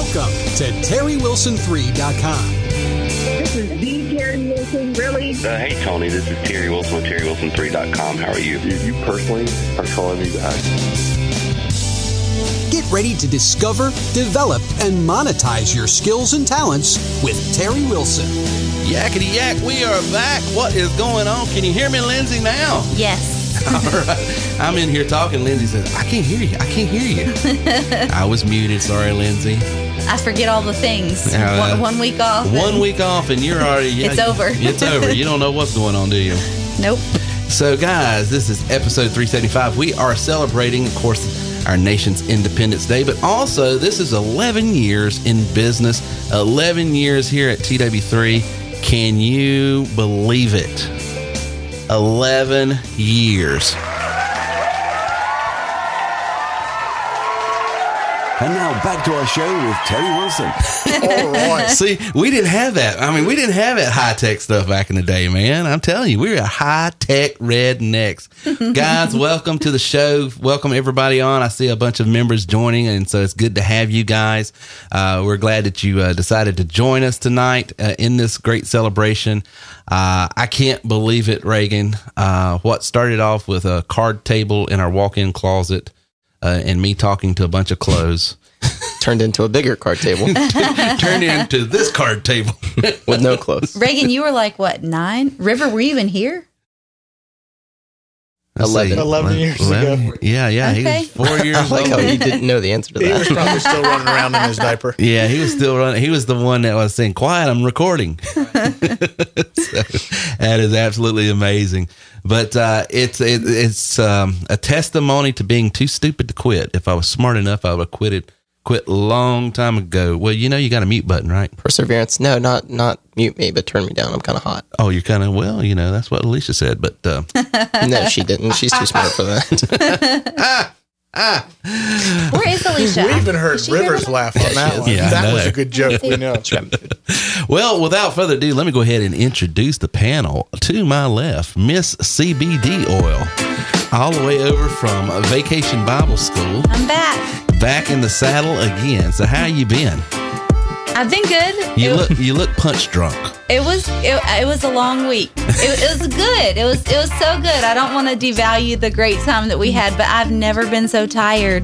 Welcome to TerryWilson3.com. This is the Terry Wilson, really? Hey, Tony, this is Terry Wilson with TerryWilson3.com. How are you? You personally are calling me back. Get ready to discover, develop, and monetize your skills and talents with Terry Wilson. Yakety yak, we are back. What is going on? Can you hear me, Lindsay, now? Yes. All right. I'm in here talking. Lindsay says, I can't hear you. I can't hear you. I was muted. Sorry, Lindsay. I forget all the things. 1 week off. 1 week off, and you're already... It's over. It's over. You don't know what's going on, do you? Nope. So, guys, this is episode 375. We are celebrating, of course, our nation's Independence Day, but also this is 11 years in business, 11 years here at TW3. Can you believe it? 11 years. And now back to our show with Terry Wilson. All right. See, we didn't have that. I mean, we didn't have that high-tech stuff back in the day, man. I'm telling you, we were high-tech rednecks. Guys, welcome to the show. Welcome everybody on. I see a bunch of members joining, and so it's good to have you guys. We're glad that you decided to join us tonight in this great celebration. I can't believe it, Reagan. What started off with a card table in our walk-in closet and me talking to a bunch of clothes turned into a bigger card table. Turned into this card table with no clothes. Reagan, you were like, what, 9? River, were you even here? 11 years ago. Yeah. Okay. He was 4 years I like old. how you didn't know the answer to He that. was probably still running around in his diaper. Yeah, he was still running. He was the one that was saying, quiet, I'm recording. So, that is absolutely amazing. But it's a testimony to being too stupid to quit. If I was smart enough, I would have quit a long time ago. Well, you got a mute button, right? Perseverance. No, not mute me, but turn me down. I'm kind of hot. Oh, you're kind of, that's what Alicia said. But no, she didn't. She's too smart for that. Where is Alicia? We even heard Rivers laugh on that one. Yeah, That was a good joke. We know. Well, without further ado, let me go ahead and introduce the panel. To my left, Miss CBD Oil, all the way over from Vacation Bible School. I'm back In the saddle again. So how you been? I've been good. You look punch drunk. It was a long week. It was good. It was so good. I don't want to devalue the great time that we had, but I've never been so tired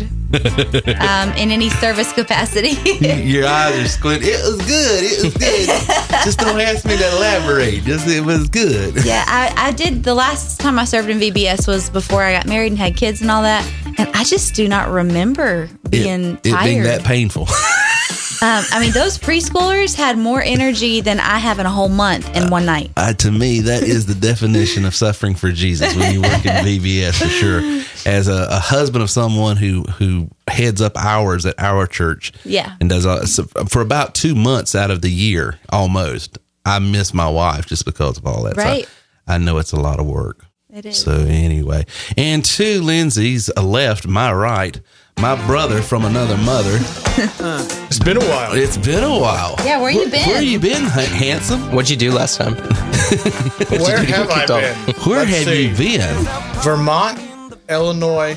in any service capacity. Your eyes are squinting. It was good. Just don't ask me to elaborate. It was good. Yeah, I did. The last time I served in VBS was before I got married and had kids and all that, and I just do not remember being tired. It being that painful. Those preschoolers had more energy than I have in a whole month in one night. To me, that is the definition of suffering for Jesus when you work in VBS, for sure. As a husband of someone who heads up hours at our church, and does for about 2 months out of the year, almost, I miss my wife just because of all that. Right. So I know it's a lot of work. It is. So anyway, and to Lindsay's left, my right, my brother from another mother. It's been a while. It's been a while. Yeah, where you been? Where you been, handsome? What'd you do last time? Where have I been? Where Let's have see. you been? Vermont, Illinois.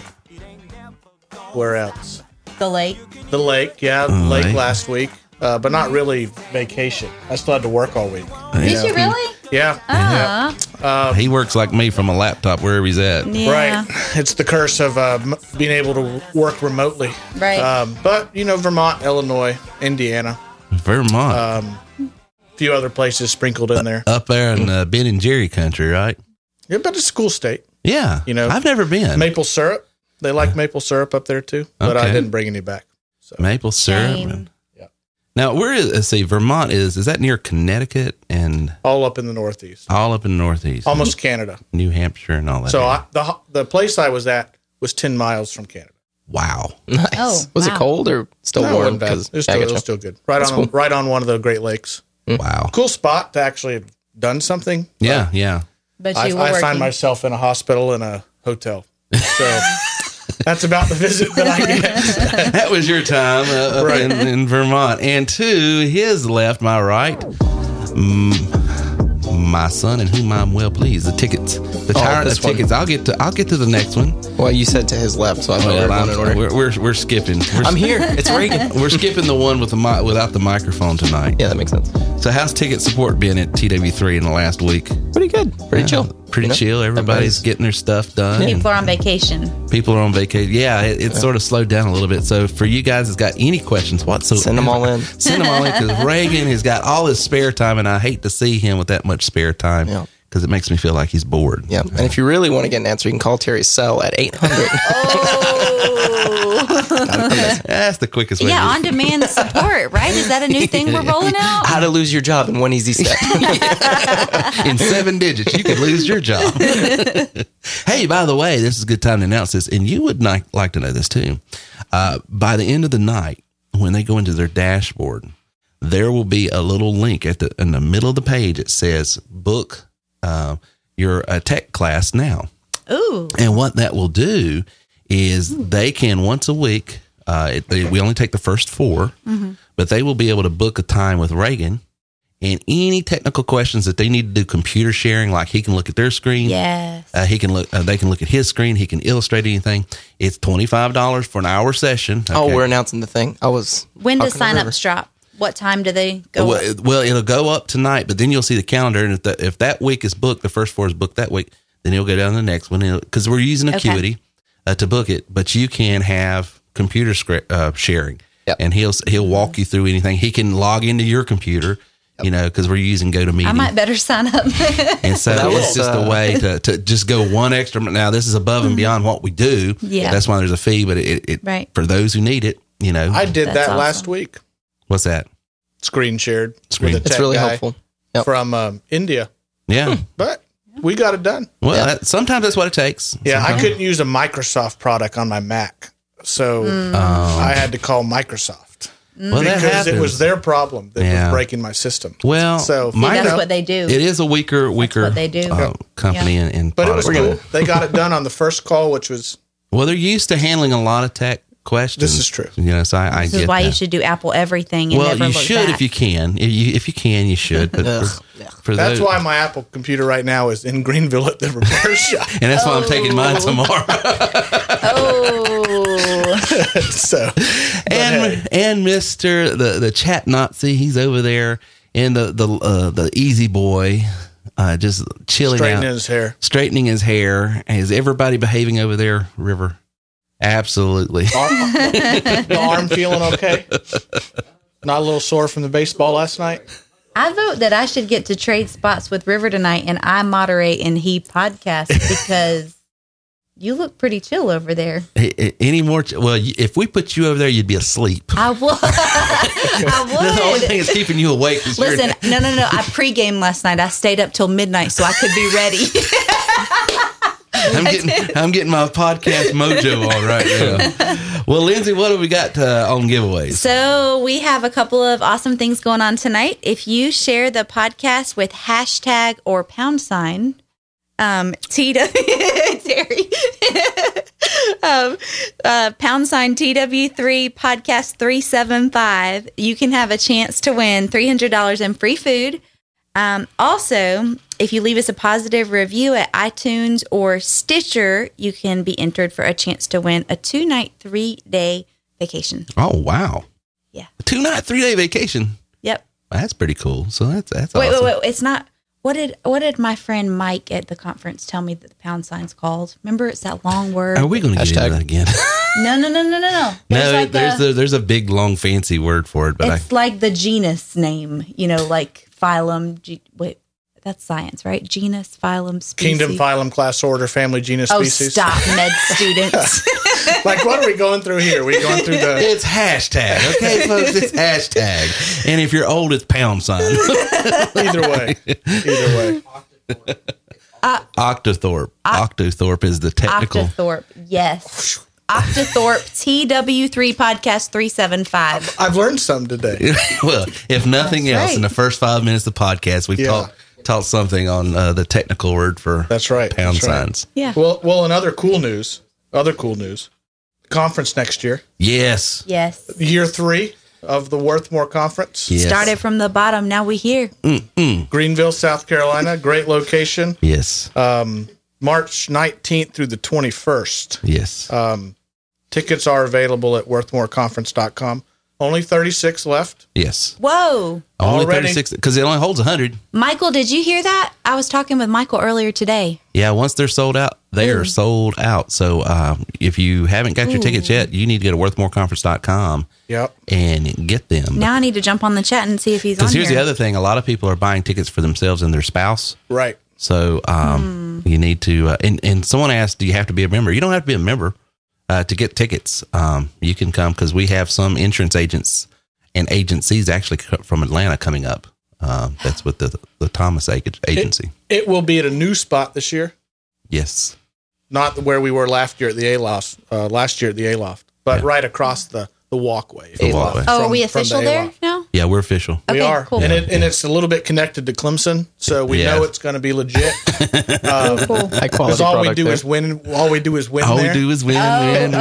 Where else? The lake. The lake. Yeah, Lake. lake last week. But not really vacation. I still had to work all week. Did you really? Yeah. He works like me from a laptop wherever he's at. Yeah. Right. It's the curse of being able to work remotely. Right. But, Vermont, Illinois, Indiana, Vermont. a few other places sprinkled in there. Up there in Ben and Jerry country, right? Yeah, but it's a cool state. Yeah. I've never been. Maple syrup. They like maple syrup up there, too. But I Okay. didn't bring any back. So. Maple syrup. Shame. Now, where is, let's see, Vermont is that near Connecticut and All up in the Northeast. all up in the Northeast? Almost Canada. New Hampshire and all that. So the place I was at was 10 miles from Canada. Wow. Nice. Oh, Was it wow. cold or still No, it warm? wasn't bad. 'Cause- It was I still, gotcha. it was still good. Right That's on cool. right on one of the Great Lakes. Wow. Cool spot to actually have done something. Yeah, yeah. But I you were working. find myself in a hospital and a hotel. So that's about the visit that I get. That was your time up Right. in Vermont. And to his left, my right, My Son and Whom I'm Well Pleased. The tickets, the Tyrant of this one. Tickets. I'll get to the next one. Well, you said to his left, so I thought we were going in order. We're skipping. I'm here. It's Reagan. We're skipping the one with without the microphone tonight. Yeah, that makes sense. So how's ticket support been at TW3 in the last week? Pretty good. Pretty chill. Pretty chill. Everybody's getting their stuff done. People are on vacation. People are on vacation. Yeah, it's sort of slowed down a little bit. So for you guys that's got any questions whatsoever, Send them all in. Send them all in, because Reagan has got all his spare time, and I hate to see him with that much spare time because it makes me feel like he's bored. Yeah. And if you really want to get an answer, you can call Terry's cell at 800. That's the quickest way. Yeah, on-demand support, right? Is that a new thing we're rolling out? How to lose your job in one easy step. In 7 digits, you could lose your job. Hey, by the way, this is a good time to announce this, and you would like to know this too. By the end of the night, when they go into their dashboard, there will be a little link in the middle of the page. It says book your tech class now. Ooh. And what that will do is they can once a week, we only take the first 4, but they will be able to book a time with Reagan, and any technical questions that they need to do computer sharing, like he can look at their screen. Yes. They can look at his screen. He can illustrate anything. It's $25 for an hour session. Okay. Oh, we're announcing the thing. When does signups drop? What time do they go up? Well, it'll go up tonight, but then you'll see the calendar, and if that week is booked, the first 4 is booked that week, then it'll go down to the next one, because we're using Acuity to book it, but you can have computer sharing, and he'll walk you through anything. He can log into your computer, because we're using GoToMeeting. I might better sign up. And so it's just a way to just go one extra. Now, this is above and beyond what we do. Yeah. That's why there's a fee, but it for those who need it, I did That's that awesome. last week. What's that? Screen shared. Screen. With a It's tech really guy helpful. from India. Yeah. But we got it done. Well, sometimes that's what it takes. Yeah, I couldn't use a Microsoft product on my Mac, so I had to call Microsoft Well, that because it happens. was their problem that was breaking my system. Well, so that's what they do. It is a weaker what they do. company in but it was product. cool. They got it done on the first call, which was Well, they're used to handling a lot of tech questions. This is true. So I This get is why that. you should do Apple everything and Well, never you look should back. if you can. If you can, you should. But for that's those, why my Apple computer right now is in Greenville at the repair shop. and that's why I'm taking mine tomorrow. So and Mr. the chat Nazi, he's over there, and the easy boy, just chilling out, straightening his hair. Is everybody behaving over there, River? Absolutely. The arm feeling okay? Not a little sore from the baseball last night? I vote that I should get to trade spots with River tonight, and I moderate and he podcast because you look pretty chill over there. Any more? Well, if we put you over there, you'd be asleep. I would. I would. The only thing that's keeping you awake is Listen, no. I pre-gamed last night. I stayed up till midnight so I could be ready. I'm getting my podcast mojo on right now. Well, Lindsay, what have we got on giveaways? So we have a couple of awesome things going on tonight. If you share the podcast with hashtag or pound sign, Terry, pound sign TW3 podcast 375, you can have a chance to win $300 in free food. Also, if you leave us a positive review at iTunes or Stitcher, you can be entered for a chance to win a 2-night, 3-day vacation. Oh, wow. Yeah. A 2-night, 3-day vacation. Yep. That's pretty cool. So that's Wait. awesome. It's not. What did my friend Mike at the conference tell me that the pound sign's called? Remember, it's that long word. Are we going to get into that again? No. There's a big, long, fancy word for it, but it's like the genus name, like phylum. That's science, right? Genus, phylum, species. Kingdom, phylum, class, order, family, genus, species. Oh, stop, med students. Like, what are we going through here? We going through the... It's hashtag, okay, folks? It's hashtag. And if you're old, it's pound sign. Either way. Octothorpe. Octothorpe is the technical... Octothorpe, yes. Octothorpe, TW3 podcast 375. I've learned something today. Well, if nothing That's else, right. in the first 5 minutes of the podcast, we've taught something on the technical word for pound signs. Yeah. Well, and other cool news, conference next year. Yes. Yes. Year 3. of the Worthmore Conference. Yes. Started from the bottom. Now we here. Greenville, South Carolina. Great location. Yes. March 19th through the 21st. Yes. Tickets are available at worthmoreconference.com. Only 36 left. Yes. Whoa. Only Already? 36 because it only holds 100. Michael, did you hear that? I was talking with Michael earlier today. Yeah, once they're sold out, they are sold out. So if you haven't got your tickets yet, you need to go to worthmoreconference.com Yep. and get them. Now I need to jump on the chat and see if he's on Because here. here's the other thing. A lot of people are buying tickets for themselves and their spouse. Right. So you need to, and someone asked, do you have to be a member? You don't have to be a member to get tickets. You can come because we have some insurance agents and agencies actually from Atlanta coming up. That's with the Thomas agency. It will be at a new spot this year. Yes. Not where we were last year at the Aloft, but right across the walkway. The walkway. Oh, are we from the official there Aloft. now? Yeah, we're official. We Okay, are. cool. And it's a little bit connected to Clemson, so we Yeah. know it's going to be legit. Cool. High Because quality all we product do there. is win. All we do is win All there. we do is win.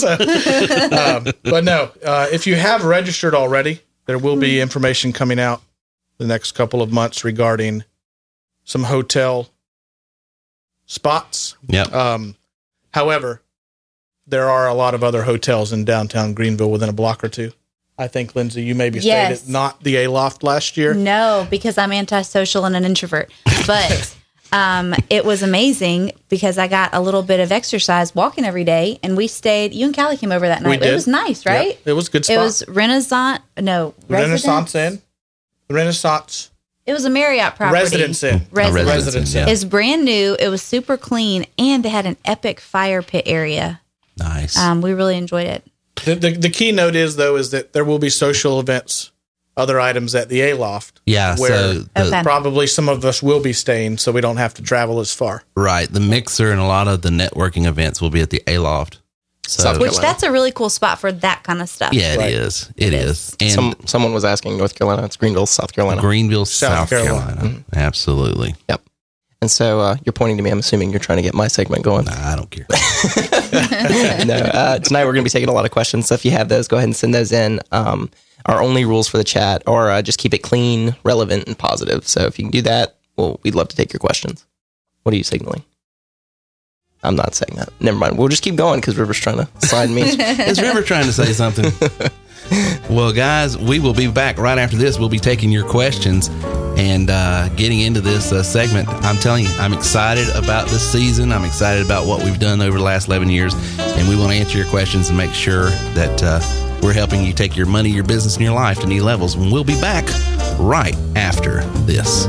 But no, if you have registered already, there will be information coming out the next couple of months regarding some hotel spots. Yep. However, there are a lot of other hotels in downtown Greenville within a block or two. I think, Lindsay, you maybe stayed Yes. at not the Aloft last year. No, because I'm antisocial and an introvert. But it was amazing because I got a little bit of exercise walking every day, and we stayed. You and Callie came over that night. We did. It was nice, right? Yep, it was a good spot. It was Renaissance. No, Renaissance Inn. Renaissance It was a Marriott property. Residence Inn. Residence. yeah. It's brand new. It was super clean, and they had an epic fire pit area. Nice. We really enjoyed it. The keynote is that there will be social events, other items at the Aloft. Yeah, where so Okay. probably some of us will be staying, so we don't have to travel as far. right, the mixer and a lot of the networking events will be at the Aloft. So South Which Carolina. that's a really cool spot for that kind of stuff. yeah, Right. it is. It is. And Someone was asking North Carolina. It's Greenville, South Carolina. Greenville, South South Carolina. Absolutely. Yep. And so you're pointing to me. I'm assuming you're trying to get my segment going. Nah, I don't care. No, tonight we're going to be taking a lot of questions. So if you have those, go ahead and send those in. Our only rules for the chat are just keep it clean, relevant, and positive. So if you can do that, well, we'd love to take your questions. What are you signaling? I'm not saying that. Never mind. We'll just keep going because River's trying to slide me. Is River trying to say something? Well, guys, we will be back right after this. We'll be taking your questions and getting into this segment. I'm telling you, I'm excited about this season. I'm excited about what we've done over the last 11 years. And we want to answer your questions and make sure that we're helping you take your money, your business, and your life to new levels. And we'll be back right after this.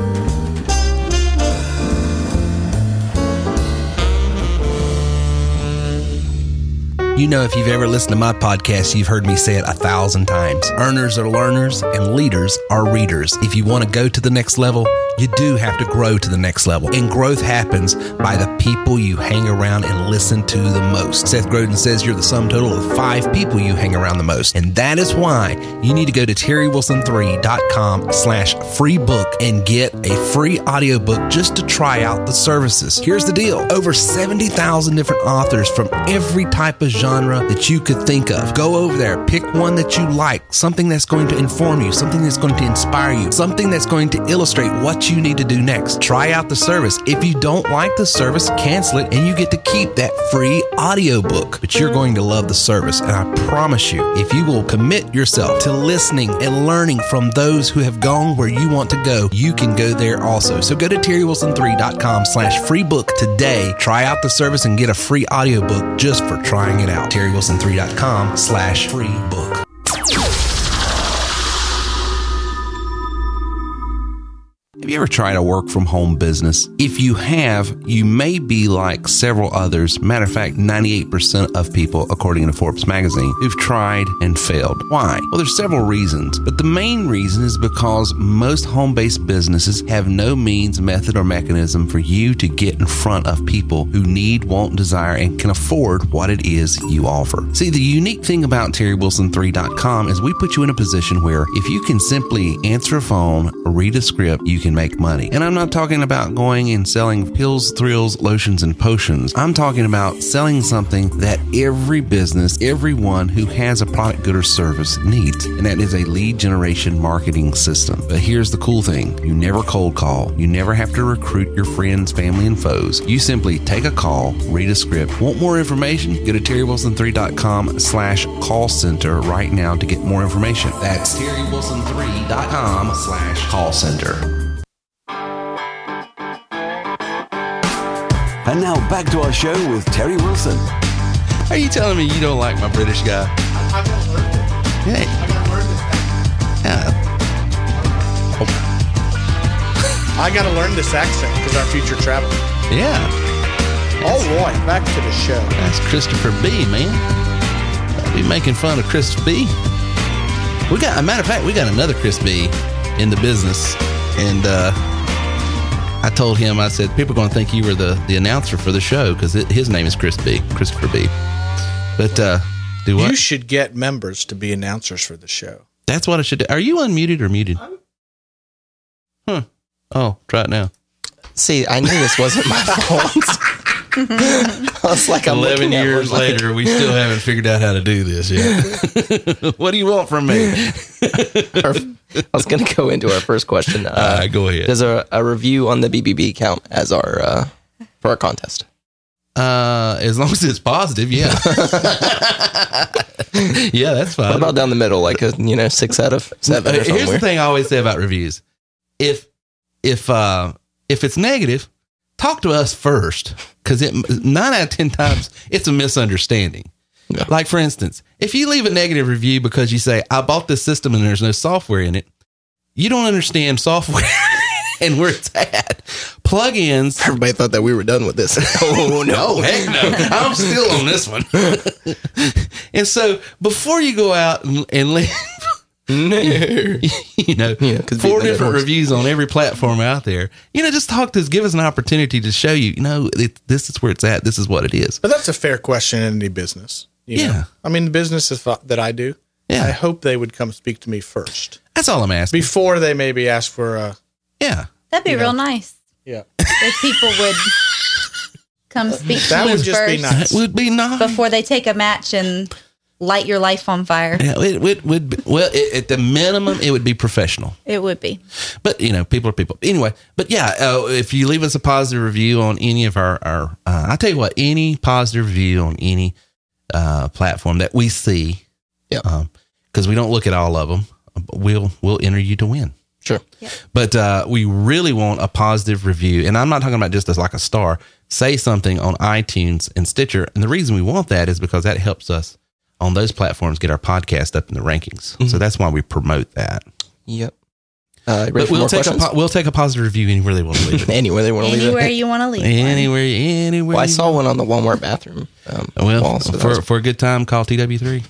You know, if you've ever listened to my podcast, you've heard me say it 1,000 times. Earners are learners and leaders are readers. If you want to go to the next level, you do have to grow to the next level. And growth happens by the people you hang around and listen to the most. Seth Godin says you're the sum total of 5 people you hang around the most. And that is why you need to go to terrywilson3.com/free book and get a free audiobook just to try out the services. Here's the deal. Over 70,000 different authors from every type of genre that you could think of. Go over there, pick one that you like, something that's going to inform you, something that's going to inspire you, something that's going to illustrate what you need to do next. Try out the service. If you don't like the service, cancel it and you get to keep that free audiobook. But you're going to love the service, and I promise you, if you will commit yourself to listening and learning from those who have gone where you want to go, you can go there also. So go to terrywilson3.com/free book today. Try out the service and get a free audiobook just for trying it out. terrywilson3.com/free book. Have you ever tried a work from home business? If you have, you may be like several others. Matter of fact, 98% of people, according to Forbes magazine, who've tried and failed. Why? Well, there's several reasons, but the main reason is because most home-based businesses have no means, method, or mechanism for you to get in front of people who need, want, desire, and can afford what it is you offer. See, the unique thing about TerryWilson3.com is we put you in a position where if you can simply answer a phone, read a script, you can make money. And I'm not talking about going and selling pills, thrills, lotions, and potions. I'm talking about selling something that every business, everyone who has a product, good, or service needs. And that is a lead generation marketing system. But here's the cool thing. You never cold call. You never have to recruit your friends, family, and foes. You simply take a call, read a script. Want more information? Go to TerryWilson3.com/call center right now to get more information. That's TerryWilson3.com/call center. And now back to our show with Terry Wilson. Are you telling me you don't like my British guy? I got to learn it. Hey. I got to learn it. Yeah. I got to learn this accent because our future traveler. Yeah. All right, back to the show. That's Christopher B, man. I'll be making fun of Chris B. We got, a matter of fact, we got another Chris B in the business. And I told him, I said, people are going to think you were the announcer for the show because his name is Chris B, Christopher B. But do what? You should get members to be announcers for the show. That's what I should do. Are you unmuted or muted? Huh. Oh, try it now. See, I knew this wasn't my fault. I was like, 11 years later, we still haven't figured out how to do this yet. What do you want from me? I was going to go into our first question. Go ahead. There's a review on the BBB count as our for our contest. As long as it's positive, yeah. Yeah, that's fine. What about down the middle, like 6 out of 7 or somewhere? Here's the thing I always say about reviews. If it's negative, talk to us first, because 9 out of 10 times it's a misunderstanding. Yeah. Like, for instance, if you leave a negative review because you say, I bought this system and there's no software in it, you don't understand software and where it's at. Plugins. Everybody thought that we were done with this. Oh, no. Heck no. I'm still on this one. And so before you go out and leave, 4 different reviews on every platform out there, just talk to us, give us an opportunity to show you, this is where it's at. This is what it is. But that's a fair question in any business. You know? I mean, the businesses that I do, I hope they would come speak to me first. That's all I'm asking. Before they maybe ask for a... Yeah. That'd be real nice. Yeah. If people would come speak to That you would just first be nice. That would be nice. before they take a match and light your life on fire. Yeah, it would be, at the minimum, it would be professional. It would be. But, people are people. Anyway, but yeah, if you leave us a positive review on any of our I'll tell you what, any positive review on any platform that we see, because we don't look at all of them, we'll enter you to win. Sure. Yep. But we really want a positive review. And I'm not talking about just as like a star. Say something on iTunes and Stitcher. And the reason we want that is because that helps us on those platforms get our podcast up in the rankings. Mm-hmm. So that's why we promote that. Yep. But we'll take a positive review anywhere they want to leave it. Anywhere they want to leave it. Anywhere you want to leave Anywhere. Well, I saw one on the Walmart bathroom. Wall, so for a good time, call TW3.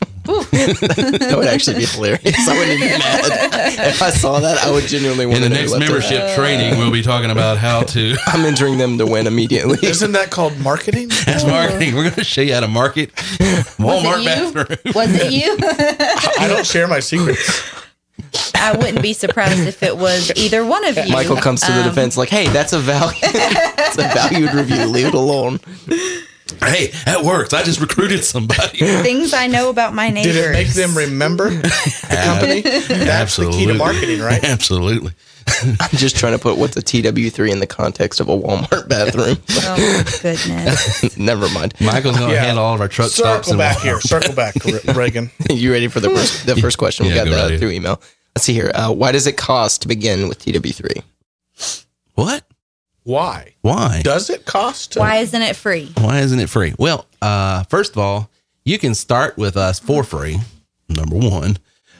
That would actually be hilarious. I wouldn't be mad. If I saw that, I would genuinely want to. In the next membership training, we'll be talking about how to... I'm entering them to win immediately. Isn't that called marketing? That's marketing. We're going to show you how to market Walmart bathroom. Was it you? I don't share my secrets. I wouldn't be surprised if it was either one of you. Michael comes to the defense like, hey, that's a value. It's a valued review. Leave it alone. Hey, that works. I just recruited somebody. Things I know about my neighbors. Did it make them remember the company? That's the key to marketing, right? Absolutely. I'm just trying to put what's a TW3 in the context of a Walmart bathroom. Oh, my goodness. Never mind. Michael's going to handle all of our truck stops. Circle back, Reagan. You ready for the first question? We got that through email. Let's see here. Why does it cost to begin with TW3? What? Why? Does it cost? Why isn't it free? Well, first of all, you can start with us for free, number one,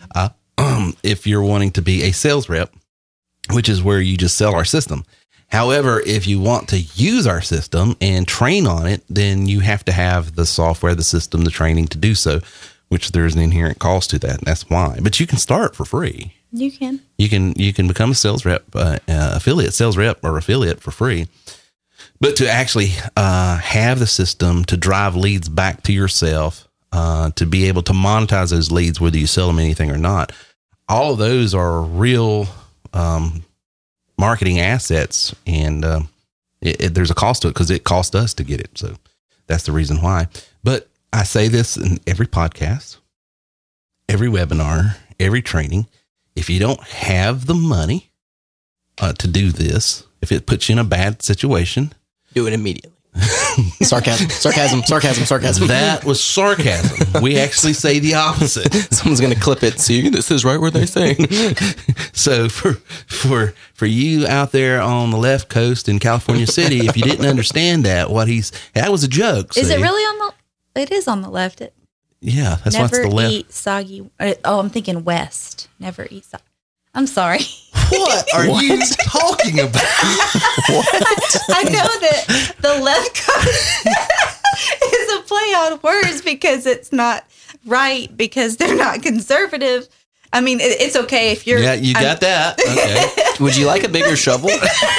if you're wanting to be a sales rep, which is where you just sell our system. However, if you want to use our system and train on it, then you have to have the software, the system, the training to do so, which there's an inherent cost to that. And that's why. But you can start for free. You can. You can become a sales rep, sales rep or affiliate for free. But to actually have the system to drive leads back to yourself, to be able to monetize those leads, whether you sell them anything or not, all of those are real marketing assets, and there's a cost to it because it cost us to get it. So that's the reason why. But I say this in every podcast, every webinar, every training. If you don't have the money to do this, if it puts you in a bad situation, do it immediately. Sarcasm. That was sarcasm. We actually say the opposite. Someone's going to clip it. See, this is right where they say. So for you out there on the left coast in California City, if you didn't understand that was a joke. Is see? it really on the? It is on the left. Yeah, that's why it's the left. Never eat soggy. Oh, I'm thinking west. Never eat soggy. I'm sorry. What are you talking about? I know that the left coast is a play on words because it's not right, because they're not conservative. I mean, it's okay if you're... Yeah, you got that. Okay. Would you like a bigger shovel?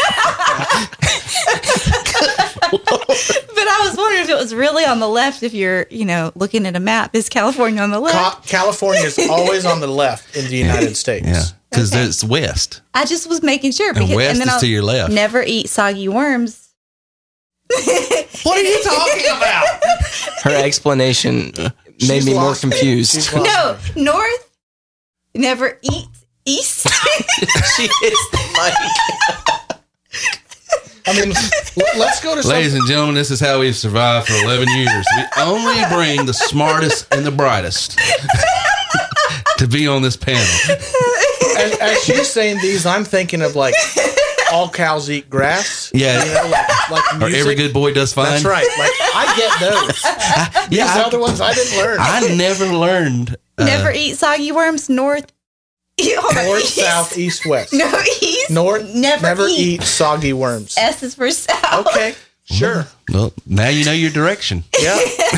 But I was wondering if it was really on the left. If you're, looking at a map, is California on the left? California is always on the left in the United States. Yeah, because it's west. I just was making sure. And west is to your left. Never eat soggy worms. What are you talking about? Her explanation made me more confused. No, north. Never eat east. She hits the mic. I mean, let's go to Ladies and gentlemen, this is how we've survived for 11 years. We only bring the smartest and the brightest to be on this panel. As she's saying these, I'm thinking of like all cows eat grass. Yeah. Like music. Or every good boy does fine. That's right. Like I get those. These other ones I didn't learn. I never learned. Never eat soggy worms. North, south, east, west. No, east. North. Never eat soggy worms. S is for south. Okay. Sure. Well, now you know your direction. Yeah.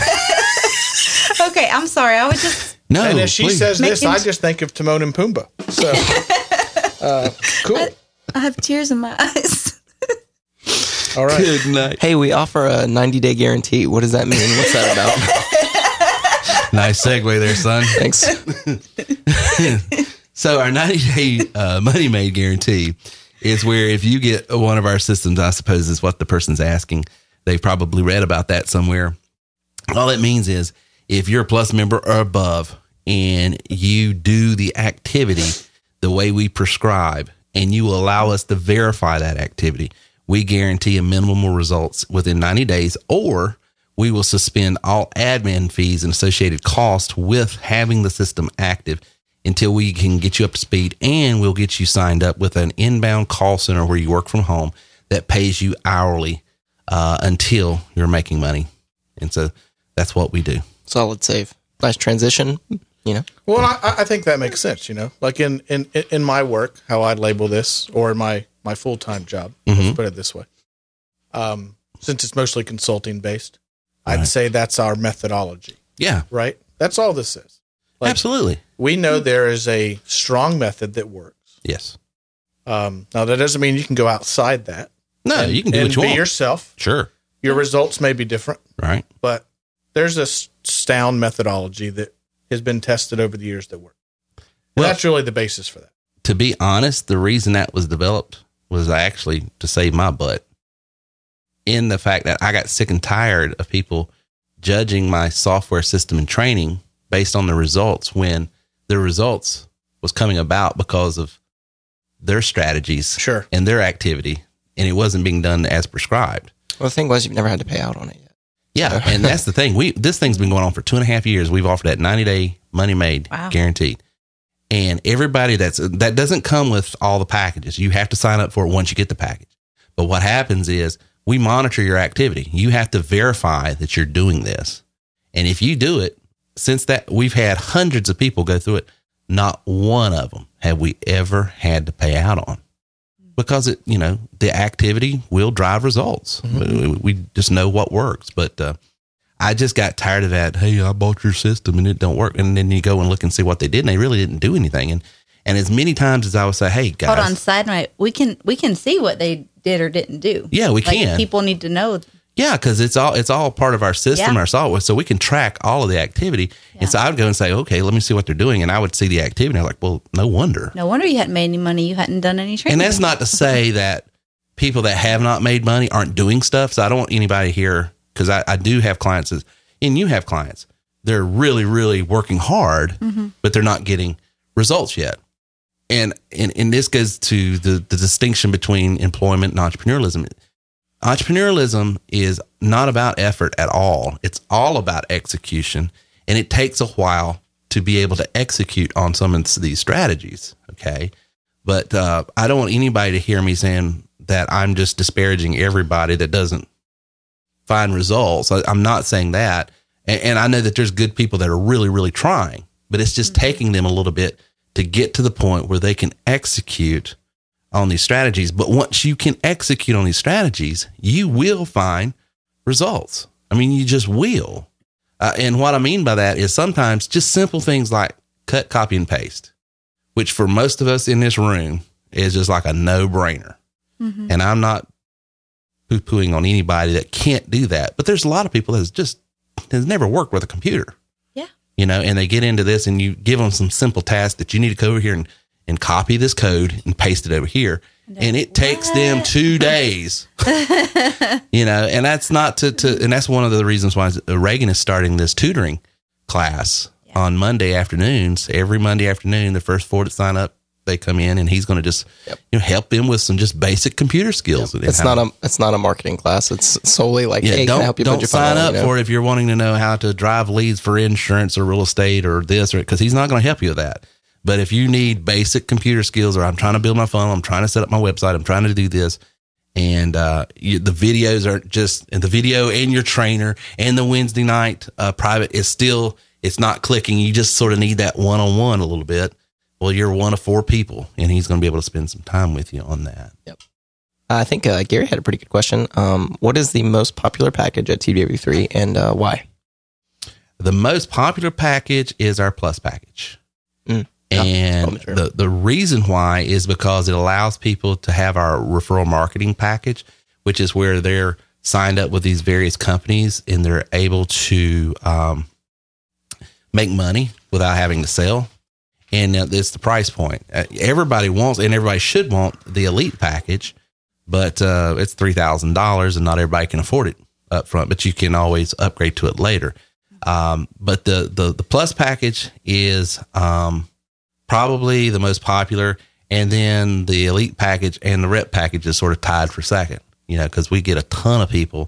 Okay, I'm sorry. I was just... No, and as she says this, I just think of Timon and Pumbaa. So, cool. I have tears in my eyes. All right. Good night. Hey, we offer a 90-day guarantee. What does that mean? What's that about? Nice segue there, son. Thanks. So our 90-day Money Made guarantee is where if you get one of our systems, I suppose is what the person's asking. They've probably read about that somewhere. All it means is if you're a Plus member or above and you do the activity the way we prescribe and you will allow us to verify that activity, we guarantee a minimum results within 90 days, or we will suspend all admin fees and associated costs with having the system active until we can get you up to speed, and we'll get you signed up with an inbound call center where you work from home that pays you hourly until you're making money. And so that's what we do. Solid save. Nice transition, Well, I think that makes sense, Like in my work, how I'd label this, or in my full-time job, let's put it this way. Since it's mostly consulting based, I'd say that's our methodology. Yeah. Right? That's all this is. Like, absolutely. We know there is a strong method that works. Yes. Now, that doesn't mean you can go outside that. No, you can do what you be want. yourself. Sure. Your results may be different. Right. But there's a sound methodology that has been tested over the years that work. Well, that's really the basis for that. To be honest, the reason that was developed was actually to save my butt, in the fact that I got sick and tired of people judging my software system and training based on the results, when the results was coming about because of their strategies and their activity, and it wasn't being done as prescribed. Well, the thing was, you've never had to pay out on it yet. Yeah, and that's the thing. This thing's been going on for 2.5 years. We've offered that 90-day Money Made guaranteed. And everybody that doesn't come with all the packages. You have to sign up for it once you get the package. But what happens is we monitor your activity. You have to verify that you're doing this. And if you do it, since that we've had hundreds of people go through it, not one of them have we ever had to pay out on, because the activity will drive results. We just know what works. But I just got tired of that. Hey, I bought your system and it don't work. And then you go and look and see what they did, and they really didn't do anything. And as many times as I would say, hey guys, hold on, side note, we can see what they did or didn't do. Yeah, we can. People need to know. Yeah, because it's all part of our system, Yeah. our software, so we can track all of the activity. And so I would go and say, okay, let me see what they're doing, and I would see the activity. I'm like, well, no wonder. No wonder you hadn't made any money. You hadn't done any training. And that's not to say that people that have not made money aren't doing stuff. So I don't want anybody here, because I do have clients, and you have clients. They're really, really working hard, but they're not getting results yet. And this goes to the distinction between employment and entrepreneurialism. Entrepreneurialism is not about effort at all. It's all about execution. And it takes a while to be able to execute on some of these strategies. Okay. But I don't want anybody to hear me saying that I'm just disparaging everybody that doesn't find results. I'm not saying that. And I know that there's good people that are really, really trying, but it's just taking them a little bit to get to the point where they can execute on these strategies. But once you can execute on these strategies, you will find results. I mean, you just will. And what I mean by that is sometimes just simple things like cut, copy, and paste, which for most of us in this room is just like a no-brainer. And I'm not poo-pooing on anybody that can't do that. But there's a lot of people that has never worked with a computer. Yeah. You know, and they get into this and you give them some simple tasks that you need to go over here and copy this code and paste it over here. And it takes them 2 days, you know, and that's not and that's one of the reasons why Reagan is starting this tutoring class on Monday afternoons. Every Monday afternoon, the first 4 to sign up, they come in, and he's going to just help them with some just basic computer skills. It's not a marketing class. It's solely like, hey, can I help you don't build your sign funnel, up for it if you're wanting to know how to drive leads for insurance or real estate or this, or because he's not going to help you with that. But if you need basic computer skills, or I'm trying to build my funnel, I'm trying to set up my website, I'm trying to do this, and the videos are just, and the video and your trainer and the Wednesday night private is still, it's not clicking. You just sort of need that one-on-one a little bit. Well, you're one of 4 people, and he's going to be able to spend some time with you on that. Yep. I think Gary had a pretty good question. What is the most popular package at TW3, and why? The most popular package is our Plus package. And the reason why is because it allows people to have our referral marketing package, which is where they're signed up with these various companies and they're able to make money without having to sell. And it's the price point. Everybody wants, and everybody should want, the elite package, but it's $3,000 and not everybody can afford it up front, but you can always upgrade to it later. But the Plus package is probably the most popular, and then the elite package and the rep package is sort of tied for second, you know, because we get a ton of people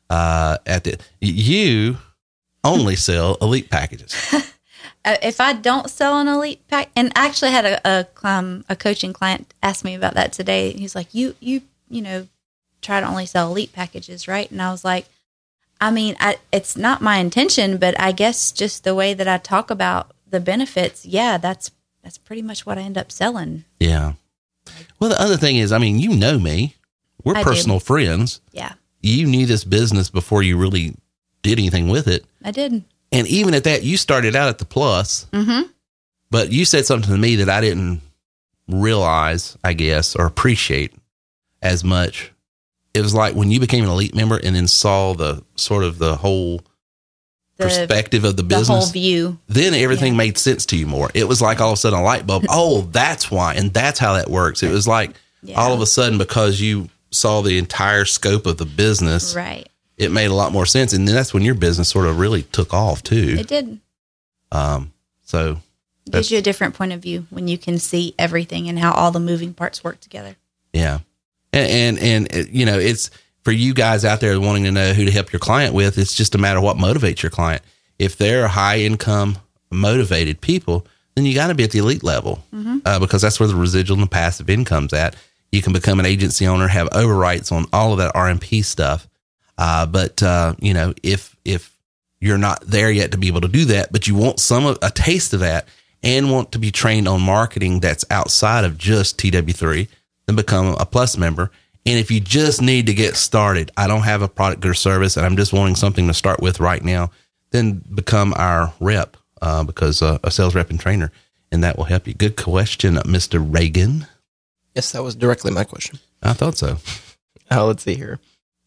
you only sell elite packages. If I don't sell an elite pack, and I actually had a coaching client ask me about that today. He's like, you know, try to only sell elite packages, right? And I was like, I mean, it's not my intention, but I guess just the way that I talk about the benefits, yeah, that's pretty much what I end up selling. Yeah. Well, the other thing is, I mean, you know me. We're personal friends. Yeah. You knew this business before you really did anything with it. I did. And even at that, you started out at the Plus. But you said something to me that I didn't realize, I guess, or appreciate as much. It was like when you became an elite member and then saw the sort of the whole perspective of the business, the whole view, then everything made sense to you more. It was like all of a sudden a light bulb. Oh, that's why. And that's how that works. It was like all of a sudden, because you saw the entire scope of the business, right? It made a lot more sense. And then that's when your business sort of really took off too. It did. So it gives you a different point of view when you can see everything and how all the moving parts work together. Yeah. And you know, it's for you guys out there wanting to know who to help your client with. It's just a matter of what motivates your client. If they're high income motivated people, then you got to be at the elite level because that's where the residual and the passive income's at. You can become an agency owner, have overrights on all of that RMP stuff. But you know, if you're not there yet to be able to do that, but you want a taste of that and want to be trained on marketing that's outside of just TW3, then become a Plus member. And if you just need to get started, I don't have a product or service and I'm just wanting something to start with right now, then become our rep, because a sales rep and trainer, and that will help you. Good question, Mr. Reagan. Yes, that was directly my question. I thought so. Let's see here.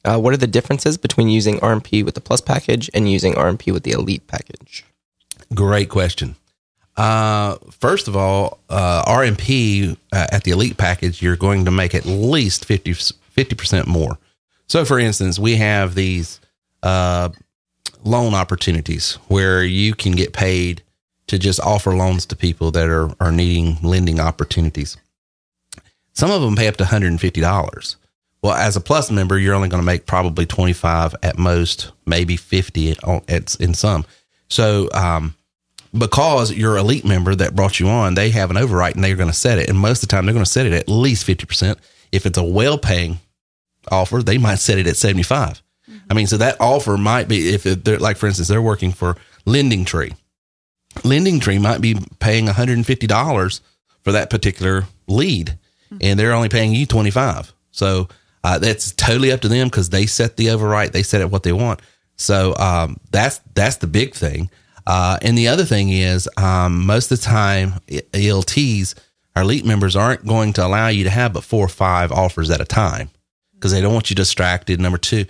What are the differences between using RMP with the Plus package and using RMP with the Elite package? Great question. First of all, RMP at the Elite package, you're going to make at least 50% more. So, for instance, we have these loan opportunities where you can get paid to just offer loans to people that are needing lending opportunities. Some of them pay up to $150. Well, as a Plus member, you're only going to make probably 25 at most, maybe 50 in some. So, because your Elite member that brought you on, they have an override and they're going to set it. And most of the time they're going to set it at least 50%. If it's a well-paying offer, they might set it at 75. I mean, so that offer might be, if they're like, for instance, they're working for Lending Tree. Lending Tree might be paying $150 for that particular lead, and they're only paying you 25. So that's totally up to them because they set the override. They set it what they want. So that's the big thing. And the other thing is, most of the time, ELTs, our Elite members, aren't going to allow you to have but 4 or 5 offers at a time because they don't want you distracted. Number two,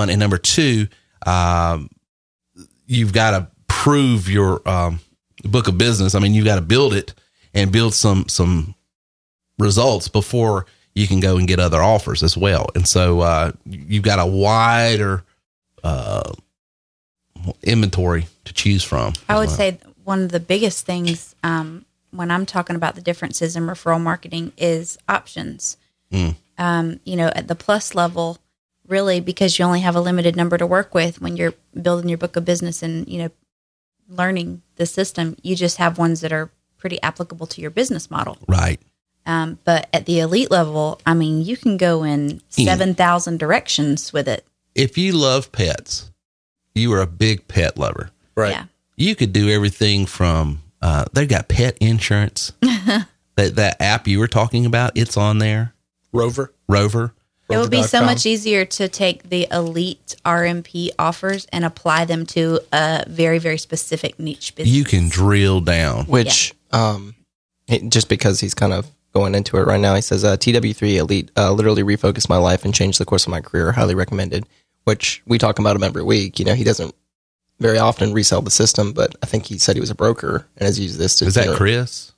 you've got to prove your book of business. I mean, you've got to build it and build some results before you can go and get other offers as well. And so you've got a wider inventory to choose from. I would say one of the biggest things when I'm talking about the differences in referral marketing is options. At the Plus level, really, because you only have a limited number to work with when you're building your book of business and, learning the system, you just have ones that are pretty applicable to your business model. Right. But at the Elite level, I mean, you can go in 7,000 directions with it. If you love pets, you are a big pet lover. Right. Yeah. You could do everything from, they've got pet insurance. that app you were talking about, it's on there. Rover. It would be so much easier to take the Elite RMP offers and apply them to a very, very specific niche business. You can drill down. Which, just because he's kind of going into it right now, he says, TW3 Elite literally refocused my life and changed the course of my career. Highly recommended. Which we talk about him every week. He doesn't very often resell the system, but I think he said he was a broker and has used this to. Is that Chris?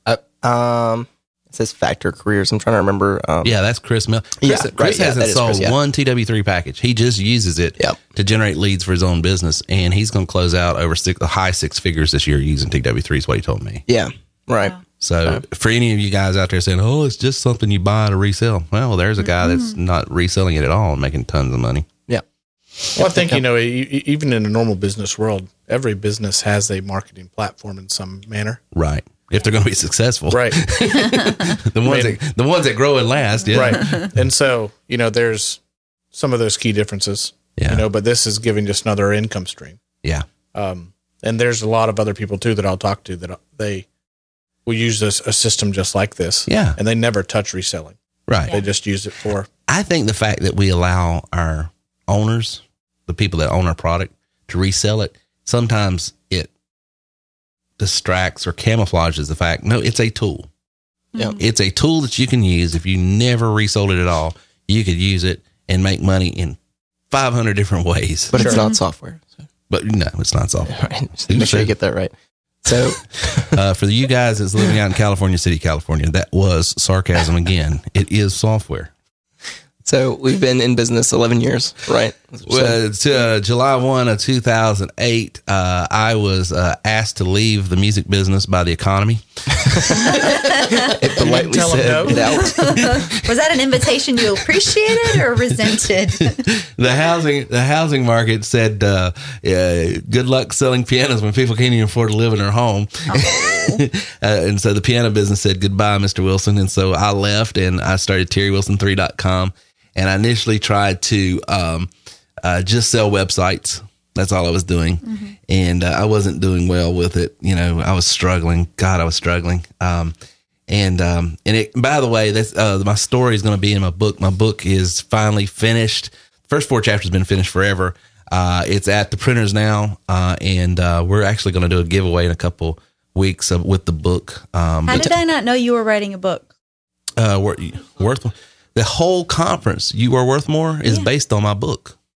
It says Factor Careers. I'm trying to remember. Yeah, that's Chris Mill. Chris hasn't sold one TW3 package. He just uses it to generate leads for his own business, and he's going to close out over the high 6 figures this year using TW3 is what he told me. Yeah, right. Wow. So for any of you guys out there saying, oh, it's just something you buy to resell. Well, there's a guy that's not reselling it at all and making tons of money. Yeah. Well, I think, even in a normal business world, every business has a marketing platform in some manner. Right. If they're going to be successful. Right. the ones that grow and last. Yeah. Right. And so, there's some of those key differences, but this is giving just another income stream. Yeah. And there's a lot of other people too that I'll talk to that they will use a system just like this. Yeah. And they never touch reselling. Right. They just use it for. I think the fact that we allow our owners, the people that own our product, to resell it, sometimes it distracts or camouflages the fact, no, it's a tool. Yeah. It's a tool that you can use. If you never resold it at all, you could use it and make money in 500 different ways. But it's not software. So. But no, it's not software. Right. Just make sure you get that right. So for you guys that's living out in California City, California, that was sarcasm again. It is software. So we've been in business 11 years, right? Well, July 1 of 2008, I was asked to leave the music business by the economy. It politely said, get out. Was that an invitation you appreciated or resented? The housing market said, good luck selling pianos when people can't even afford to live in their home. Oh. And so the piano business said, goodbye, Mr. Wilson. And so I left and I started TerryWilson3.com. And I initially tried to just sell websites. That's all I was doing. Mm-hmm. And I wasn't doing well with it. I was struggling. God, I was struggling. And it, by the way, that's my story is going to be in my book. My book is finally finished. First 4 chapters have been finished forever. It's at the printers now. And we're actually going to do a giveaway in a couple weeks with the book. How did I not know you were writing a book? Worth. The whole conference, You Are Worth More, is based on my book.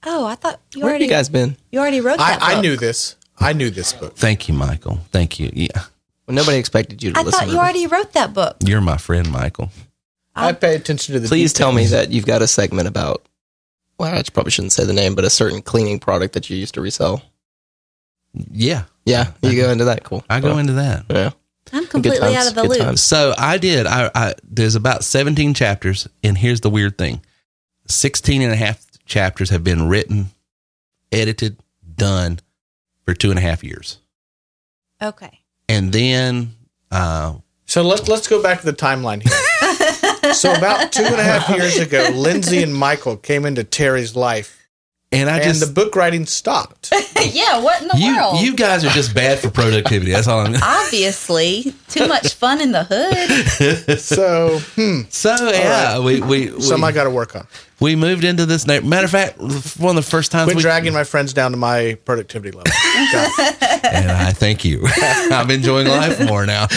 Oh, I thought Where have you guys been? You already wrote that book. I knew this. I knew this book. Thank you, Michael. Thank you. Yeah, Well, nobody expected you to I listen. thought you already wrote that book. you're my friend, Michael. I pay attention to the Please tell me details. that you've got a segment about. Well, I probably shouldn't say the name, but a certain cleaning product that you used to resell. Yeah, Yeah, you go into that. Cool. I go into that. Yeah. I'm completely times, out of the good loop. times. So I did. There's about 17 chapters, and here's the weird thing: 16 and a half chapters have been written, edited, done for 2.5 years, Okay. and then So let's go back to the timeline here. So about 2.5 years ago, Lindsay and Michael came into Terry's life, and I and just the book writing stopped. Yeah, what in the world? you guys are just bad for productivity. That's all I'm. Obviously, too much fun in the hood. So So yeah, something I got to work on. we moved into this neighborhood. Matter of fact, one of the first times Quit dragging my friends down to my productivity level. Got it. and I thank you. I'm enjoying life more now.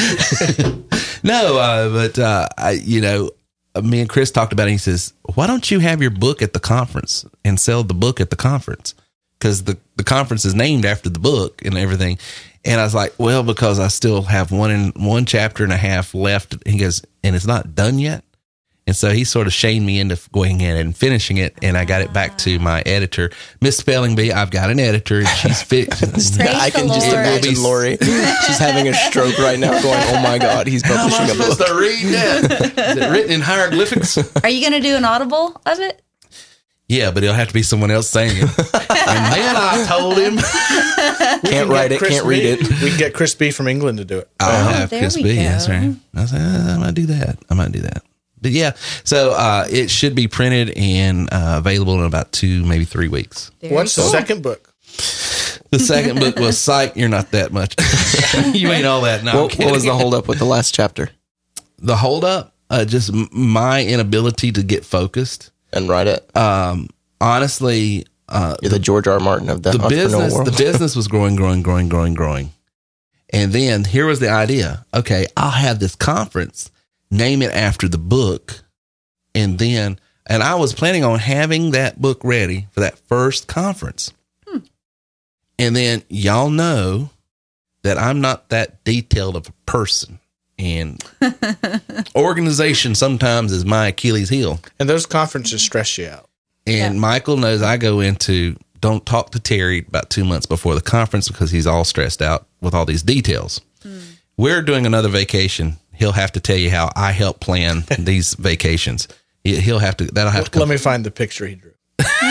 Me and Chris talked about it. He says, why don't you have your book at the conference and sell the book at the conference? Because the conference is named after the book and everything. And I was like, well, because I still have one chapter and a half left. He goes, and it's not done yet. And so he sort of shamed me into going in and finishing it. And I got it back to my editor, Miss Spelling Bee. I've got an editor and she's fixed. Praise I can the just Lord. imagine Lori. She's having a stroke right now going, oh my God, he's How am I publishing a supposed book. to read that? Is it written in hieroglyphics? Are you going to do an audible of it? Yeah, but it'll have to be someone else saying it. And man, I told him. Can't write it, can't read it. We can get Chris B from England to do it. I'll have there Chris we B. go. That's right. I said, I might do that. But yeah, so it should be printed and available in about 2, maybe 3 weeks. Very What's the cool. second book? The second book was Psych, You're Not That Much. You ain't all that. No, I'm What kidding. was the holdup with the last chapter? The holdup? Just my inability to get focused. And write it. Honestly, You're the George R. Martin of the entrepreneurial business, world. the business was growing. And then here was the idea. Okay, I'll have this conference, name it after the book. And I was planning on having that book ready for that first conference. And then y'all know that I'm not that detailed of a person. And organization sometimes is my Achilles heel. And those conferences stress you out. And Michael knows I go into, don't talk to Terry about 2 months before the conference because he's all stressed out with all these details. We're doing another vacation. He'll have to tell you how I help plan these vacations. That'll have to come. Let me find the picture he drew.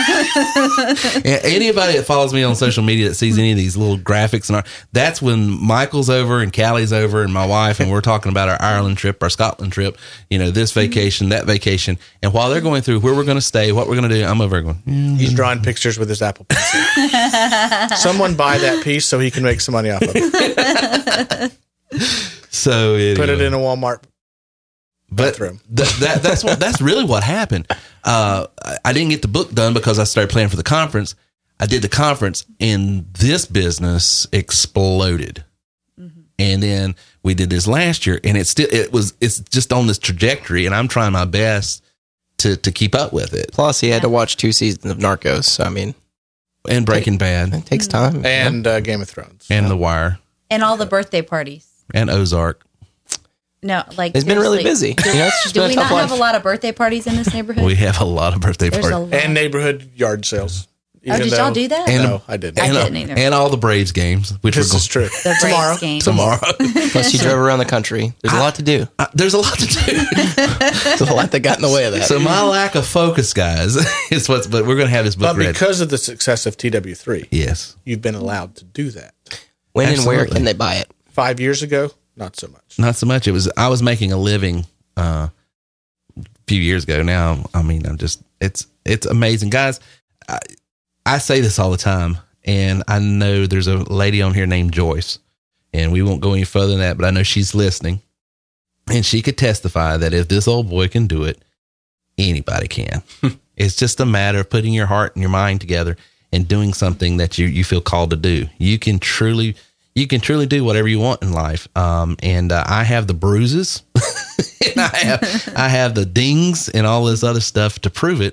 Anybody that follows me on social media that sees any of these little graphics and art, that's when Michael's over and Callie's over and my wife, and we're talking about our Ireland trip, our Scotland trip, this vacation, that vacation. And while they're going through where we're going to stay, what we're going to do, I'm over there going, He's drawing pictures with his Apple Pencil. Someone buy that piece so he can make some money off of it. so anyway. Put it in a Walmart But bathroom. that's really what happened. I didn't get the book done because I started planning for the conference. I did the conference and this business exploded. And then we did this last year and it's just on this trajectory and I'm trying my best to keep up with it. Plus, he had to watch 2 seasons of Narcos. So, I mean, And Breaking Bad it takes time. And Game of Thrones. and The Wire And all the birthday parties. and Ozark. No, like He's been really seriously, busy. It's just Do been we a not tough have a life. lot of birthday parties in this neighborhood? We have a lot of birthday There's a parties. lot. And neighborhood yard sales. Oh, did y'all do that? No, I didn't. I didn't either. And all the Braves games, which This we're is true. The Braves Tomorrow. game. tomorrow. Plus, you drove around the country. There's a lot to do. There's a lot to do. There's a lot that got in the way of that. So my lack of focus, guys, is but we're going to have this book But ready. because of the success of TW3, Yes. you've been allowed to do that. When and where Absolutely. can they buy it? 5 years ago, not so much. Not so much. I was making a living a few years ago. Now, I mean, it's amazing, guys. I say this all the time, and I know there's a lady on here named Joyce, and we won't go any further than that, but I know she's listening, and she could testify that if this old boy can do it, anybody can. It's just a matter of putting your heart and your mind together and doing something that you feel called to do. You can truly do whatever you want in life. And I have the bruises and I have the dings and all this other stuff to prove it.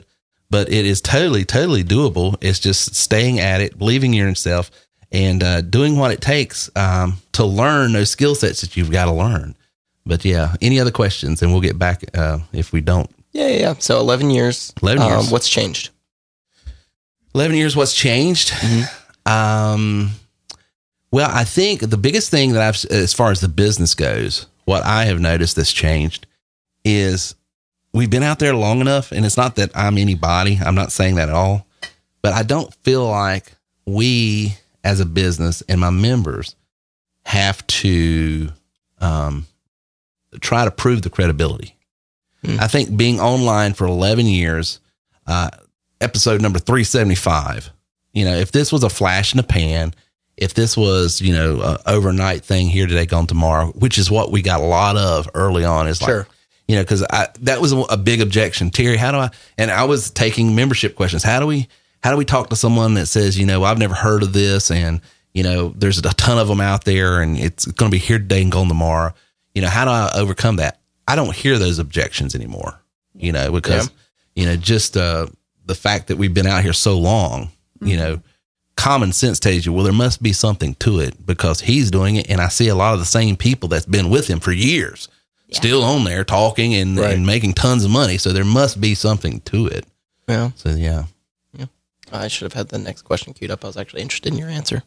but it is totally doable. It's just staying at it, believing in yourself, and doing what it takes to learn those skill sets that you've got to learn. But yeah, any other questions? And we'll get back if we don't. Yeah. So 11 years. 11 years. What's changed? 11 years. What's changed? Well, I think the biggest thing that as far as the business goes, what I have noticed that's changed is we've been out there long enough, and it's not that I'm anybody. I'm not saying that at all, but I don't feel like we as a business and my members have to try to prove the credibility. I think being online for 11 years, episode number 375, if this was a flash in the pan, if this was, a overnight thing here today, gone tomorrow, which is what we got a lot of early on, is like, because that was a big objection. Terry, I was taking membership questions. How do we talk to someone that says, I've never heard of this, and, there's a ton of them out there, and it's going to be here today and gone tomorrow. How do I overcome that? I don't hear those objections anymore, because, just the fact that we've been out here so long, common sense tells you, well, there must be something to it because he's doing it. And I see a lot of the same people that's been with him for years still on there talking and making tons of money. So there must be something to it. Yeah. So, yeah. I should have had the next question queued up. I was actually interested in your answer.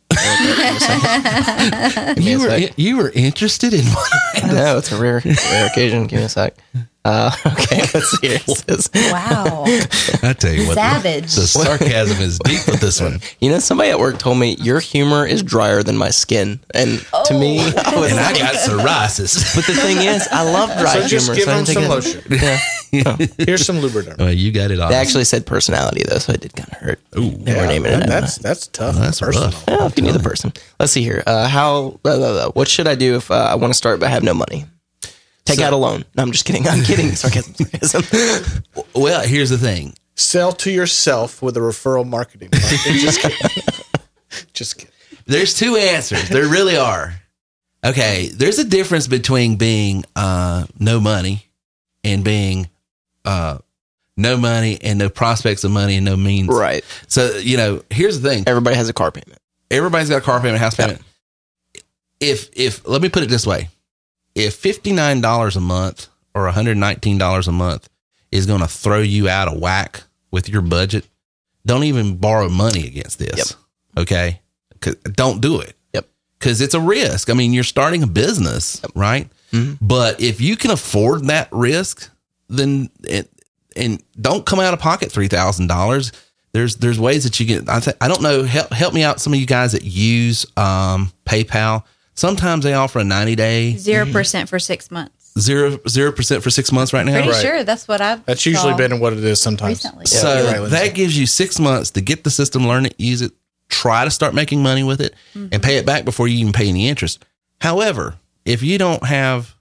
You were interested in mine? No, it's a rare occasion. Give me a sec. Okay, let's see here. Wow. I tell you what, savage. The sarcasm is deep with this one. Somebody at work told me your humor is drier than my skin, and to me, I got psoriasis. But the thing is, I love dry humor. Just give them some lotion. Here's some Lubriderm. You got it on. They actually said personality though, so it did kind of hurt. Ooh, they were naming it. That's tough. That's personal. rough. Well, if you knew the person. Let's see here. What should I do if I want to start but have no money? Take out a loan. No, I'm just kidding. I'm kidding. Sarcasm. Well, here's the thing. Sell to yourself with a referral marketing. Just kidding. Just kidding. There's two answers. There really are. Okay. There's a difference between being no money and being no money and no prospects of money and no means. Right. So, here's the thing. Everybody has a car payment. Everybody's got a car payment, house payment. If let me put it this way. If $59 a month or $119 a month is going to throw you out of whack with your budget, don't even borrow money against this. Yep. Okay. Don't do it. Yep. Cause it's a risk. I mean, you're starting a business, right? Mm-hmm. But if you can afford that risk, then and don't come out of pocket $3,000. There's ways that you can, I don't know. Help me out. Some of you guys that use, PayPal. Sometimes they offer a 90-day 0% for 6 months. 0% for 6 months right now. Pretty sure that's what I've. That's usually been what it is sometimes. Recently. So that gives you 6 months to get the system, learn it, use it, try to start making money with it, and pay it back before you even pay any interest. However, if you don't have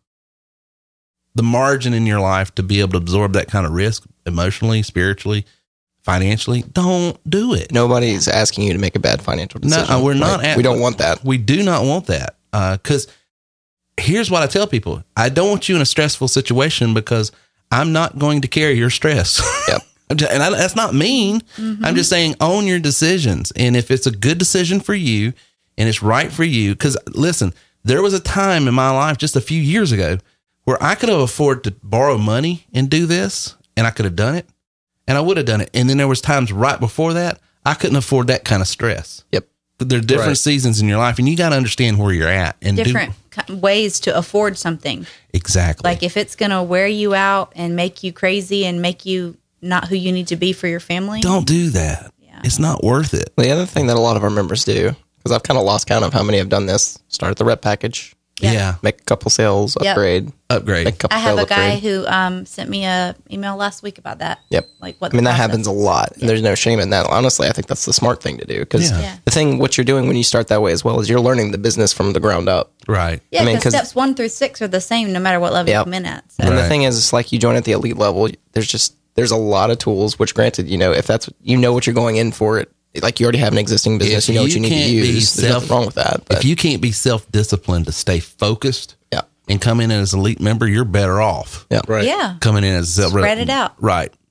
the margin in your life to be able to absorb that kind of risk emotionally, spiritually, financially, don't do it. Nobody's asking you to make a bad financial decision. No, we're not. We don't want that. We do not want that. Because here's what I tell people. I don't want you in a stressful situation because I'm not going to carry your stress. Yep. That's not mean. Mm-hmm. I'm just saying own your decisions. And if it's a good decision for you and it's right for you, because listen, there was a time in my life just a few years ago where I could have afforded to borrow money and do this, and I could have done it, and I would have done it. And then there was times right before that I couldn't afford that kind of stress. Yep. There are different seasons in your life, and you got to understand where you're at and different ways to afford something. Exactly. Like if it's going to wear you out and make you crazy and make you not who you need to be for your family, don't do that. Yeah. It's not worth it. The other thing that a lot of our members do, because I've kind of lost count of how many have done this, start at the rep package. Yeah. Make a couple sales, upgrade. I have a guy who sent me a email last week about that. Yep. Like what? I mean, that happens a lot. And there's no shame in that. Honestly, I think that's the smart thing to do. Because the thing, what you're doing when you start that way as well, is you're learning the business from the ground up. Right. Yeah, because steps 1 through 6 are the same no matter what level you come in at. So. And the thing is, it's like you join at the elite level, there's a lot of tools, which granted, if that's, what you're going in for it, like you already have an existing business, you know what you need to use. There's nothing wrong with that. But. If you can't be self-disciplined to stay focused and come in as an elite member, you're better off. Yeah. Right. Yeah. Coming in as spread it out. Right.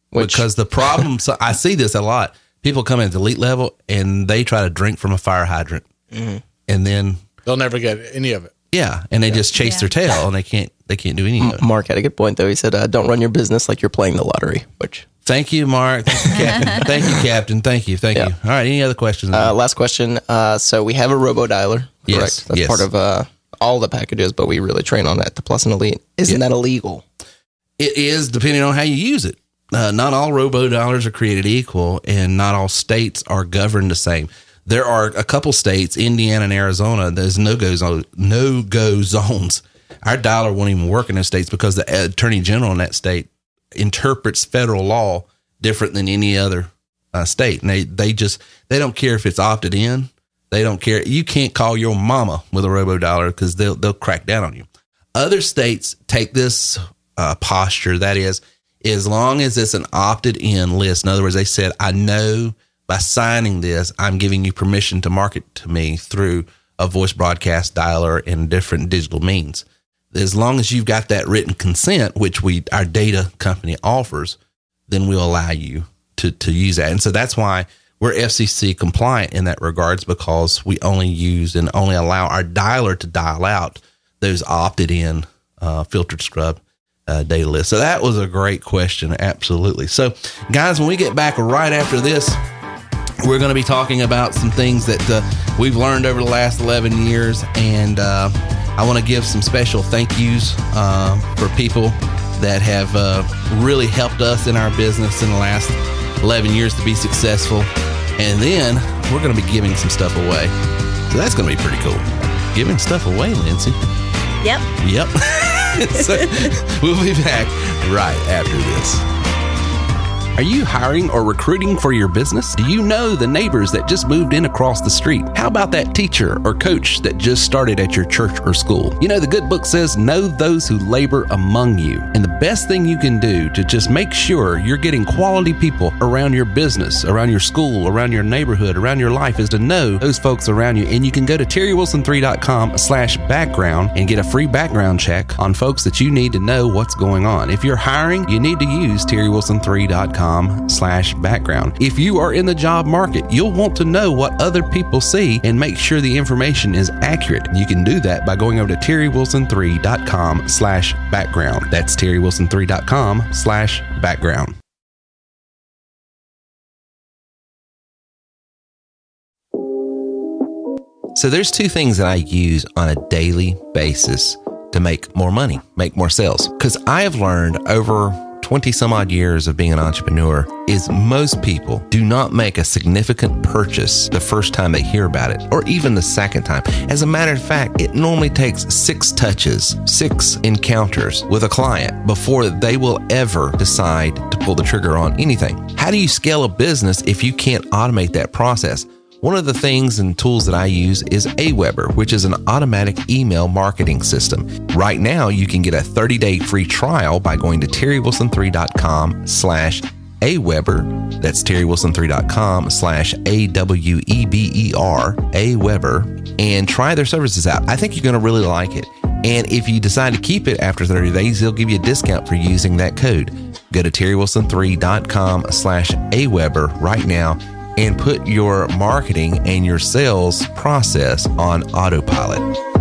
because the problem, so I see this a lot. People come in at the elite level and they try to drink from a fire hydrant, and then they'll never get any of it. Yeah, and they just chase their tail, and they can't do any of it. Mark had a good point though. He said, "Don't run your business like you're playing the lottery." Which thank you, Mark. Thank you, Captain. Thank you, Captain. Thank you. All right. Any other questions? Last question. So we have a robo dialer. Correct. Yes. That's part of all the packages, but we really train on that. The Plus and Elite. Isn't that illegal? It is, depending on how you use it. Not all robo dialers are created equal, and not all states are governed the same. There are a couple states, Indiana and Arizona, there's no-go zones. Our dialer won't even work in those states because the attorney general in that state interprets federal law different than any other state. And they don't care if it's opted in. They don't care. You can't call your mama with a robo dialer because they'll crack down on you. Other states take this posture. That is, as long as it's an opted in list. In other words, they said, I know by signing this, I'm giving you permission to market to me through a voice broadcast dialer and different digital means. As long as you've got that written consent, which our data company offers, then we'll allow you to use that. And so that's why we're FCC compliant in that regards, because we only use and only allow our dialer to dial out those opted in filtered scrub data lists. So that was a great question. Absolutely. So guys, when we get back right after this, we're going to be talking about some things that we've learned over the last 11 years. And I want to give some special thank yous for people that have really helped us in our business in the last 11 years to be successful. And then we're going to be giving some stuff away. So that's going to be pretty cool. Giving stuff away, Lindsay. Yep. So we'll be back right after this. Are you hiring or recruiting for your business? Do you know the neighbors that just moved in across the street? How about that teacher or coach that just started at your church or school? You know, the good book says, know those who labor among you. And the best thing you can do to just make sure you're getting quality people around your business, around your school, around your neighborhood, around your life is to know those folks around you. And you can go to terrywilson3.com/background and get a free background check on folks that you need to know what's going on. If you're hiring, you need to use terrywilson3.com/background. If you are in the job market, you'll want to know what other people see and make sure the information is accurate. You can do that by going over to terrywilson3.com/background. That's terrywilson3.com/background. So there's two things that I use on a daily basis to make more money, make more sales. Because I have learned over 20 some odd years of being an entrepreneur is most people do not make a significant purchase the first time they hear about it, or even the second time. As a matter of fact, it normally takes 6 touches, 6 encounters with a client before they will ever decide to pull the trigger on anything. How do you scale a business if you can't automate that process? One of the things and tools that I use is Aweber, which is an automatic email marketing system. Right now, you can get a 30-day free trial by going to terrywilson3.com/Aweber. That's terrywilson3.com/AWEBER, Aweber, and try their services out. I think you're going to really like it. And if you decide to keep it after 30 days, they'll give you a discount for using that code. Go to terrywilson3.com/Aweber right now and put your marketing and your sales process on autopilot.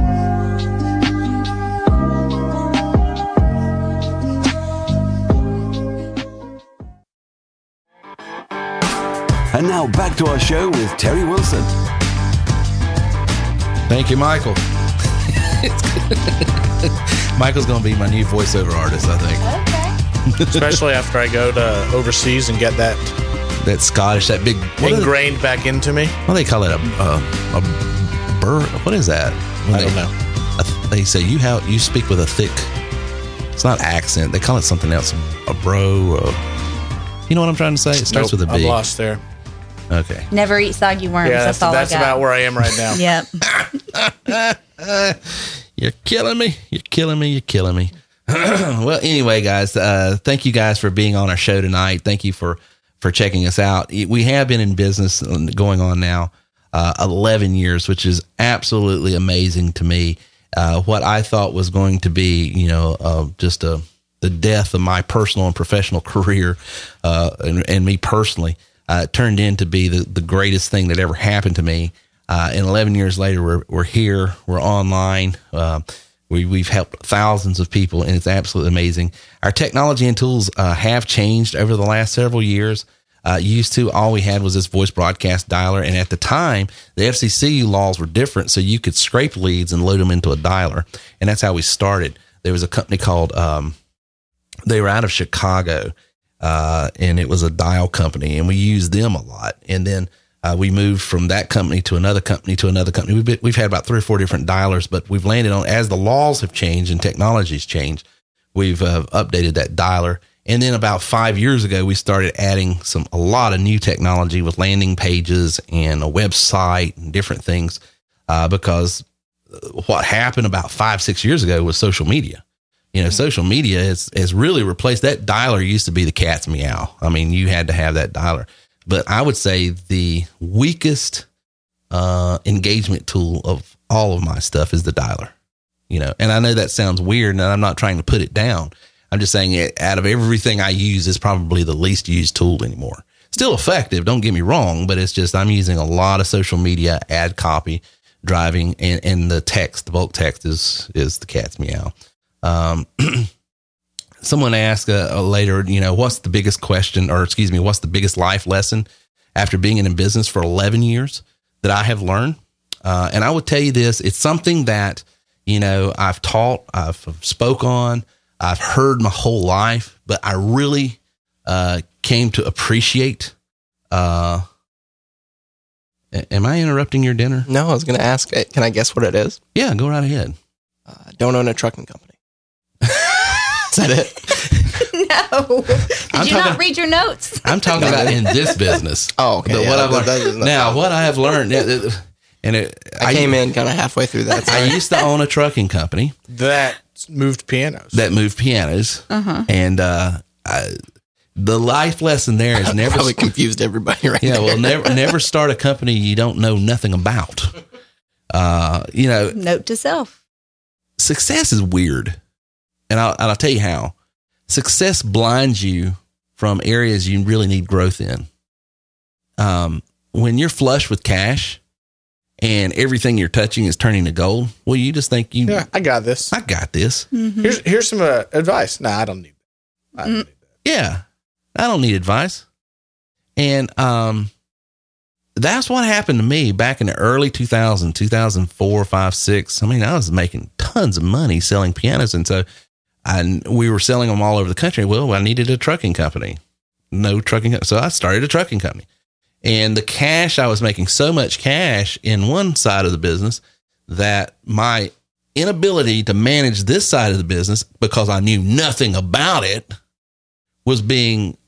And now back to our show with Terry Wilson. Thank you, Michael. Michael's going to be my new voiceover artist, I think. Okay. Especially after I go to overseas and get that Scottish, that big ingrained back into me. What do they call it? A burr? What is that? I don't know. They say you speak with a thick. It's not accent. They call it something else. A bro. You know what I'm trying to say? It starts with a B. I'm lost there. Okay. Never eat soggy worms. Yeah, that's all I got. That's about where I am right now. Yep. You're killing me. You're killing me. You're killing me. Well, anyway, guys, thank you guys for being on our show tonight. Thank you for checking us out. We have been in business going on now 11 years, which is absolutely amazing to me. What I thought was going to be, just a the death of my personal and professional career, and me personally, turned into be the greatest thing that ever happened to me. And 11 years later, we're here, we're online. We've helped thousands of people, and it's absolutely amazing. Our technology and tools have changed over the last several years. Used to, all we had was this voice broadcast dialer. And at the time, the FCC laws were different. So you could scrape leads and load them into a dialer. And that's how we started. There was a company called, they were out of Chicago, and it was a dial company, and we used them a lot. And then we moved from that company to another company to another company. We've had about 3 or 4 different dialers, but we've landed on, as the laws have changed and technology's changed, we've updated that dialer. And then about 5 years ago, we started adding a lot of new technology with landing pages and a website and different things, because what happened about 5-6 years ago was social media. Social media has really replaced that dialer. Used to be the cat's meow. I mean, you had to have that dialer. But I would say the weakest engagement tool of all of my stuff is the dialer. And I know that sounds weird, and I'm not trying to put it down. I'm just saying, out of everything I use, it's probably the least used tool anymore. Still effective, don't get me wrong, but it's just I'm using a lot of social media, ad copy, driving, and the text, the bulk text is the cat's meow. Someone asked later, what's the biggest question, or excuse me, what's the biggest life lesson after being in business for 11 years that I have learned? And I would tell you this, it's something that, I've taught, I've spoke on, I've heard my whole life, but I really came to appreciate. Am I interrupting your dinner? No, I was going to ask, can I guess what it is? Yeah, go right ahead. Don't own a trucking company. Is that it? No. Did you not read your notes? I'm talking about in this business. Oh, okay. What I have learned, I came in kind of halfway through that. I used to own a trucking company that moved pianos. And the life lesson there is never probably confused everybody right now. Yeah, well, never start a company you don't know nothing about. Note to self. Success is weird. And I'll tell you how. Success blinds you from areas you really need growth in. When you're flush with cash and everything you're touching is turning to gold, well, you just think I got this. Mm-hmm. Here's some advice. I don't need that. Yeah, I don't need advice. And that's what happened to me back in the early 2000s, 2004, 5, 6. I mean, I was making tons of money selling pianos. And so we were selling them all over the country. Well, I needed a trucking company. No trucking. So I started a trucking company. And the cash, I was making so much cash in one side of the business that my inability to manage this side of the business, because I knew nothing about it, was being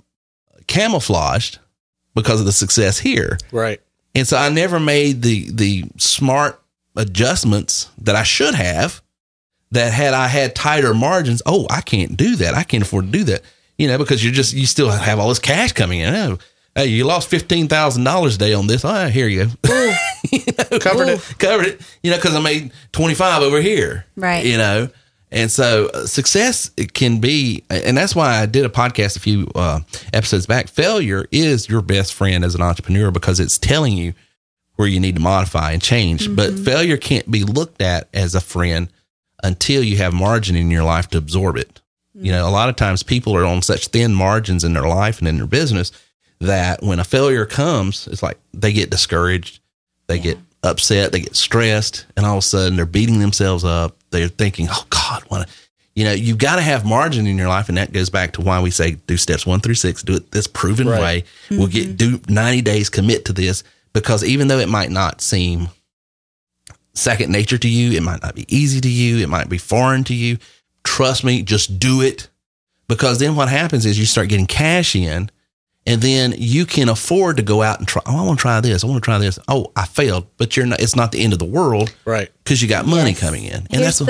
camouflaged because of the success here. Right. And so I never made the smart adjustments that I should have, that had I had tighter margins. Oh, I can't do that. I can't afford to do that. Because you still have all this cash coming in. Oh, hey, you lost $15,000 a day on this. Oh, here you go. Covered it, because I made 25 over here. Right. And so success can be, and that's why I did a podcast a few episodes back. Failure is your best friend as an entrepreneur, because it's telling you where you need to modify and change. Mm-hmm. But failure can't be looked at as a friend until you have margin in your life to absorb it. Mm-hmm. A lot of times people are on such thin margins in their life and in their business that when a failure comes, it's like they get discouraged, they get upset, they get stressed, and all of a sudden they're beating themselves up. They're thinking, oh God, you've got to have margin in your life. And that goes back to why we say do steps 1 through 6, do it this proven way. Mm-hmm. We'll do 90 days, commit to this, because even though it might not seem second nature to you, it might not be easy to you, it might be foreign to you, trust me, just do it. Because then what happens is you start getting cash in, and then you can afford to go out and try. Oh, I want to try this. I want to try this. Oh, I failed, but it's not the end of the world, right? Because you got money coming in. And here's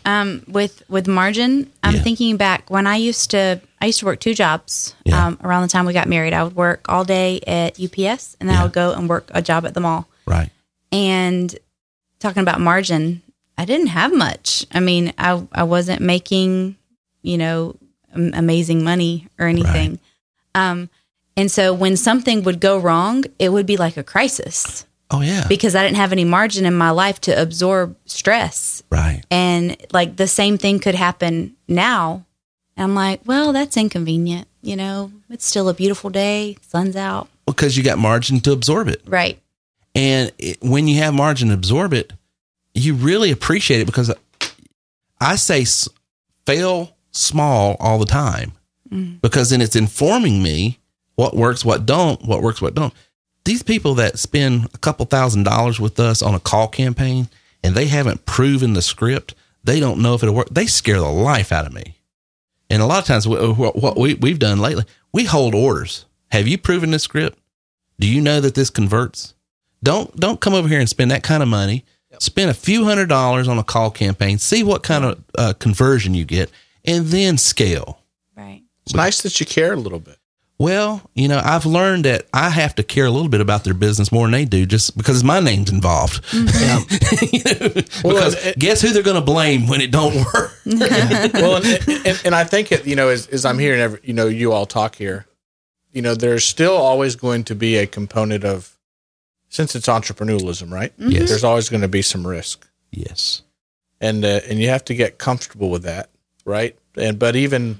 with margin. I'm thinking back when I used to work 2 jobs. Around the time we got married, I would work all day at UPS, and then I would go and work a job at the mall. Right. And talking about margin, I didn't have much. I mean, I wasn't making amazing money or anything. And so when something would go wrong, it would be like a crisis. Oh, yeah. Because I didn't have any margin in my life to absorb stress. Right. And like the same thing could happen now. And I'm like, well, that's inconvenient. It's still a beautiful day. Sun's out. Because you got margin to absorb it. Right. And when you have margin to absorb it, you really appreciate it, because I say fail small all the time, because then it's informing me what works, what works, what don't. These people that spend a couple $1,000s with us on a call campaign and they haven't proven the script, they don't know if it'll work. They scare the life out of me. And a lot of times what we've done lately, we hold orders. Have you proven this script? Do you know that this converts? Don't come over here and spend that kind of money. Spend a few $100s on a call campaign, see what kind of conversion you get, and then scale. Right. It's nice that you care a little bit. Well, I've learned that I have to care a little bit about their business more than they do, just because my name's involved. Because guess who they're going to blame when it don't work? Well, and I think as I'm hearing you all talk here, there's still always going to be a component of, since it's entrepreneurialism, right? Yes. There's always going to be some risk. Yes. And you have to get comfortable with that, right? But even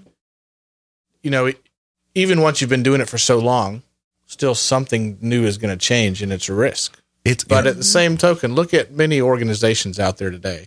once you've been doing it for so long, still something new is going to change, and it's a risk. But at the same token, look at many organizations out there today.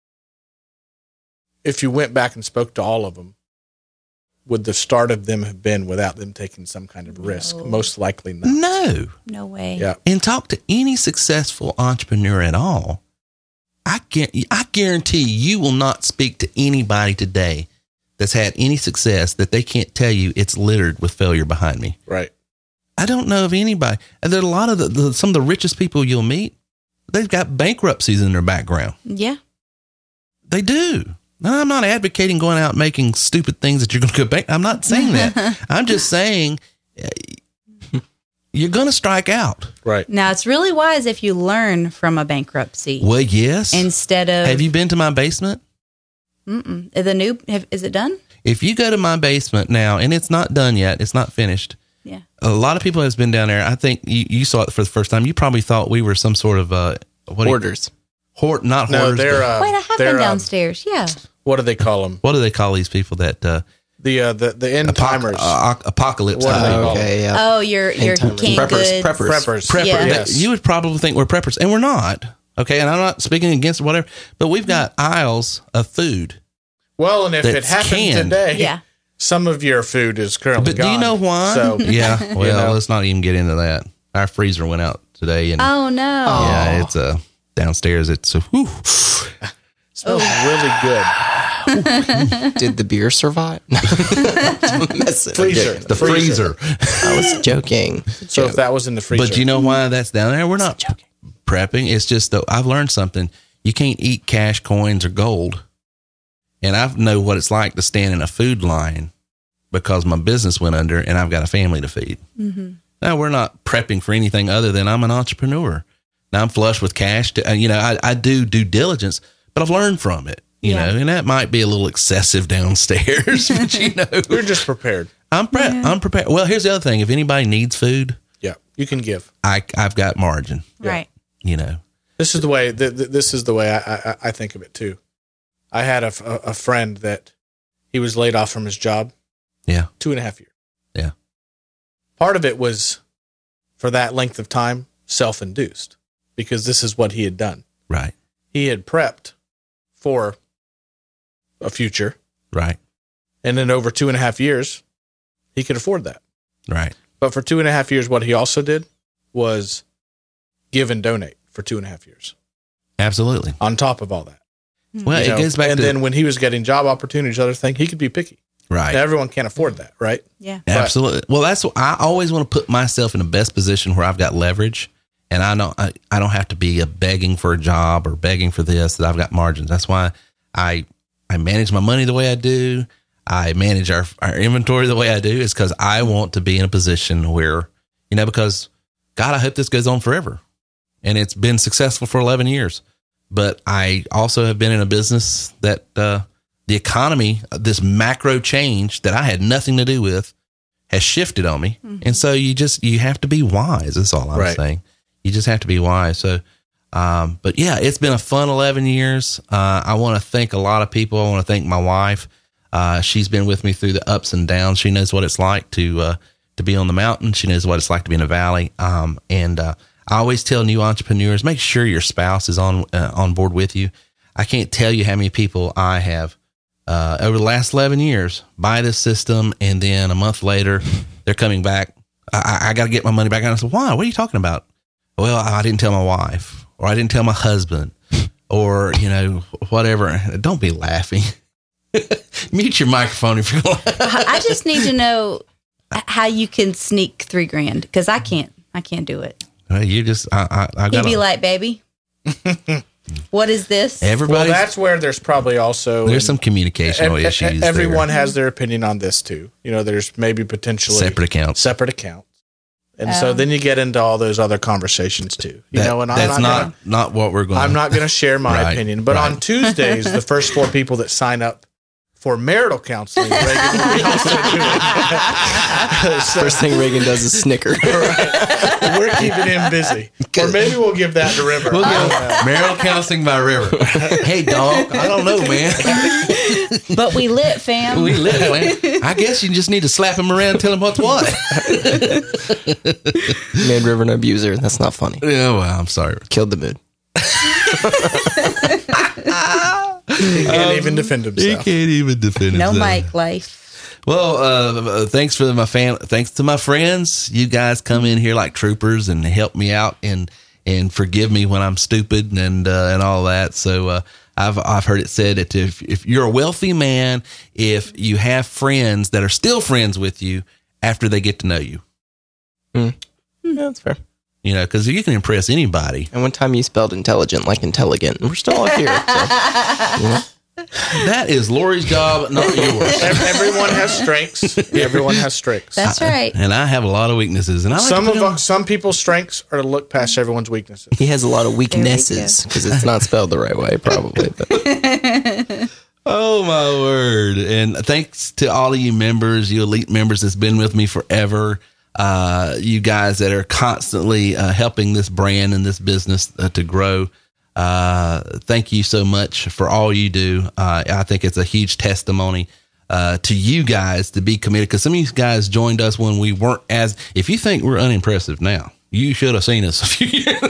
If you went back and spoke to all of them, would the start of them have been without them taking some kind of risk? Most likely not. No way. Yeah. And talk to any successful entrepreneur at all. I guarantee you will not speak to anybody today that's had any success that they can't tell you it's littered with failure behind me. Right. I don't know of anybody. And there are a lot of some of the richest people you'll meet, they've got bankruptcies in their background. Yeah. They do. Now, I'm not advocating going out making stupid things that you're going to go back. I'm not saying that. I'm just saying you're going to strike out. Right. Now, it's really wise if you learn from a bankruptcy. Well, yes. Instead of... Have you been to my basement? Mm-mm. Is it done? If you go to my basement now, and it's not done yet, it's not finished. Yeah. A lot of people have been down there. I think you saw it for the first time. You probably thought we were some sort of Hoarders. Not hoarders. No, they're wait, I have been downstairs. Yeah. What do they call them? What do they call these people that the end timers? Apocalypse. What do they call Okay, them? yeah. Oh, your canned goods. Preppers. Yeah. Yes. You would probably think we're preppers, and we're not. Okay, and I'm not speaking against whatever, but we've got aisles of food. Well, and if it That's happened canned. today, Yeah. some of your food is currently But gone. do you know why? So, Yeah, well, let's not even get into that. Our freezer went out today, and Oh, no. yeah, it's downstairs. It's whew. smells really good. Did the beer survive? Freezer. The freezer. I was joking. So if that was in the freezer, But you know why that's down there? We're not prepping. It's just that I've learned something. You can't eat cash, coins, or gold. And I know what it's like to stand in a food line because my business went under and I've got a family to feed. Mm-hmm. Now, we're not prepping for anything other than I'm an entrepreneur. Now, I'm flush with cash. I do due diligence, but I've learned from it, you know, and that might be a little excessive downstairs, but we're just prepared. I'm prepared. Well, here's the other thing. If anybody needs food, Yeah, you can give. I've got margin, Right. you know. This is the way. This is the way I think of it too. I had a friend that he was laid off from his job. Yeah. 2.5 years. Yeah. Part of it was for that length of time self-induced because this is what he had done. Right. He had prepped for a future, Right. and then over 2.5 years, he could afford that. Right. But for 2.5 years, what he also did was give and donate for 2.5 years. Absolutely. On top of all that. Well, You it know, goes back and to then when he was getting job opportunities, other thing, he could be picky. right. Everyone can't afford that, right? Yeah. Absolutely. Well, that's what I always want to put myself in the best position where I've got leverage, and I don't have to be begging for a job or begging for this. That I've got margins. That's why I manage my money the way I do. I manage our inventory the way I do. Is because I want to be in a position where, because God, I hope this goes on forever, and it's been successful for 11 years. But I also have been in a business that the economy, this macro change that I had nothing to do with, has shifted on me. And so you have to be wise. That's all I'm saying. You just have to be wise. So, but yeah, it's been a fun 11 years. I want to thank a lot of people. I want to thank my wife. She's been with me through the ups and downs. She knows what it's like to be on the mountain. She knows what it's like to be in a valley. And I always tell new entrepreneurs, make sure your spouse is on board with you. I can't tell you how many people I have over the last 11 years buy this system, and then a month later they're coming back. I got to get my money back. And I said, why? What are you talking about? Well, I didn't tell my wife, or I didn't tell my husband, or, whatever. Don't be laughing. Mute your microphone if you're laughing. I just need to know how you can sneak $3,000, because I can't do it. Well, you just, You'd be like, baby, what is this? Well, that's where there's probably also there's some communicational issues. Everyone has their opinion on this too. There's maybe potentially separate accounts. And so then you get into all those other conversations too. And that's not what we're going. I'm not going to share my opinion, but on Tuesdays, the first 4 people that sign up for marital counseling, Reagan will be also doing it. First thing Reagan does is snicker. Right. We're keeping him busy. Or maybe we'll give that to River. We'll give marital counseling by River. Hey, dog, I don't know, man. But we lit, fam. We lit, man. I guess you just need to slap him around and tell him what's what. Made River an abuser. That's not funny. Yeah, well, I'm sorry. Killed the mood. He can't even defend himself. No mic life. Well, thanks to my friends. You guys come in here like troopers and help me out and forgive me when I'm stupid and all that. So I've heard it said that if you're a wealthy man, if you have friends that are still friends with you after they get to know you. Yeah, that's fair. Because you can impress anybody. And one time you spelled intelligent like intelligent, and we're still all here. So, That is Lori's job, not yours. Everyone has strengths. Everyone has strengths. That's right. And I have a lot of weaknesses. And some people's strengths are to look past everyone's weaknesses. He has a lot of weaknesses because it's not spelled the right way, probably. But. Oh, my word. And thanks to all of you members, you elite members that's been with me forever. You guys that are constantly helping this brand and this business to grow. Thank you so much for all you do. I think it's a huge testimony to you guys to be committed, because some of you guys joined us when we weren't if you think we're unimpressive now, you should have seen us a few years.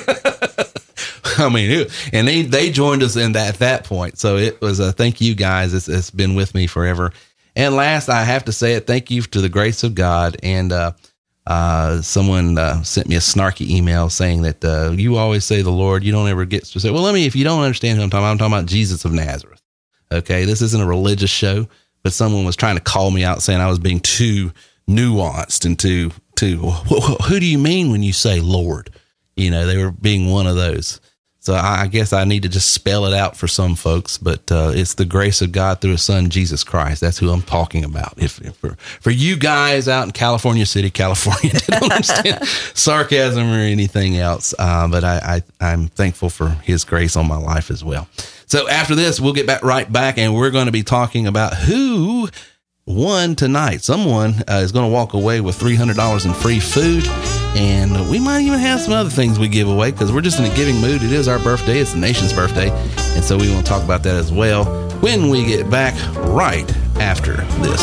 I mean, and they joined us at that point. So it was thank you guys. It's been with me forever. And last, I have to say it. Thank you to the grace of God. And, someone sent me a snarky email saying that you always say the Lord, you don't ever get specific. Well, if you don't understand who I'm talking about Jesus of Nazareth. Okay, this isn't a religious show, but someone was trying to call me out saying I was being too nuanced and too. Who do you mean when you say Lord? They were being one of those. So I guess I need to just spell it out for some folks, but it's the grace of God through His Son, Jesus Christ. That's who I'm talking about. If for you guys out in California City, California, that don't understand sarcasm or anything else, but I'm thankful for His grace on my life as well. So after this, we'll get right back, and we're going to be talking about who won tonight. Someone is going to walk away with $300 in free food. And we might even have some other things we give away, because we're just in a giving mood. It is our birthday. It's the nation's birthday. And so we want to talk about that as well when we get back right after this.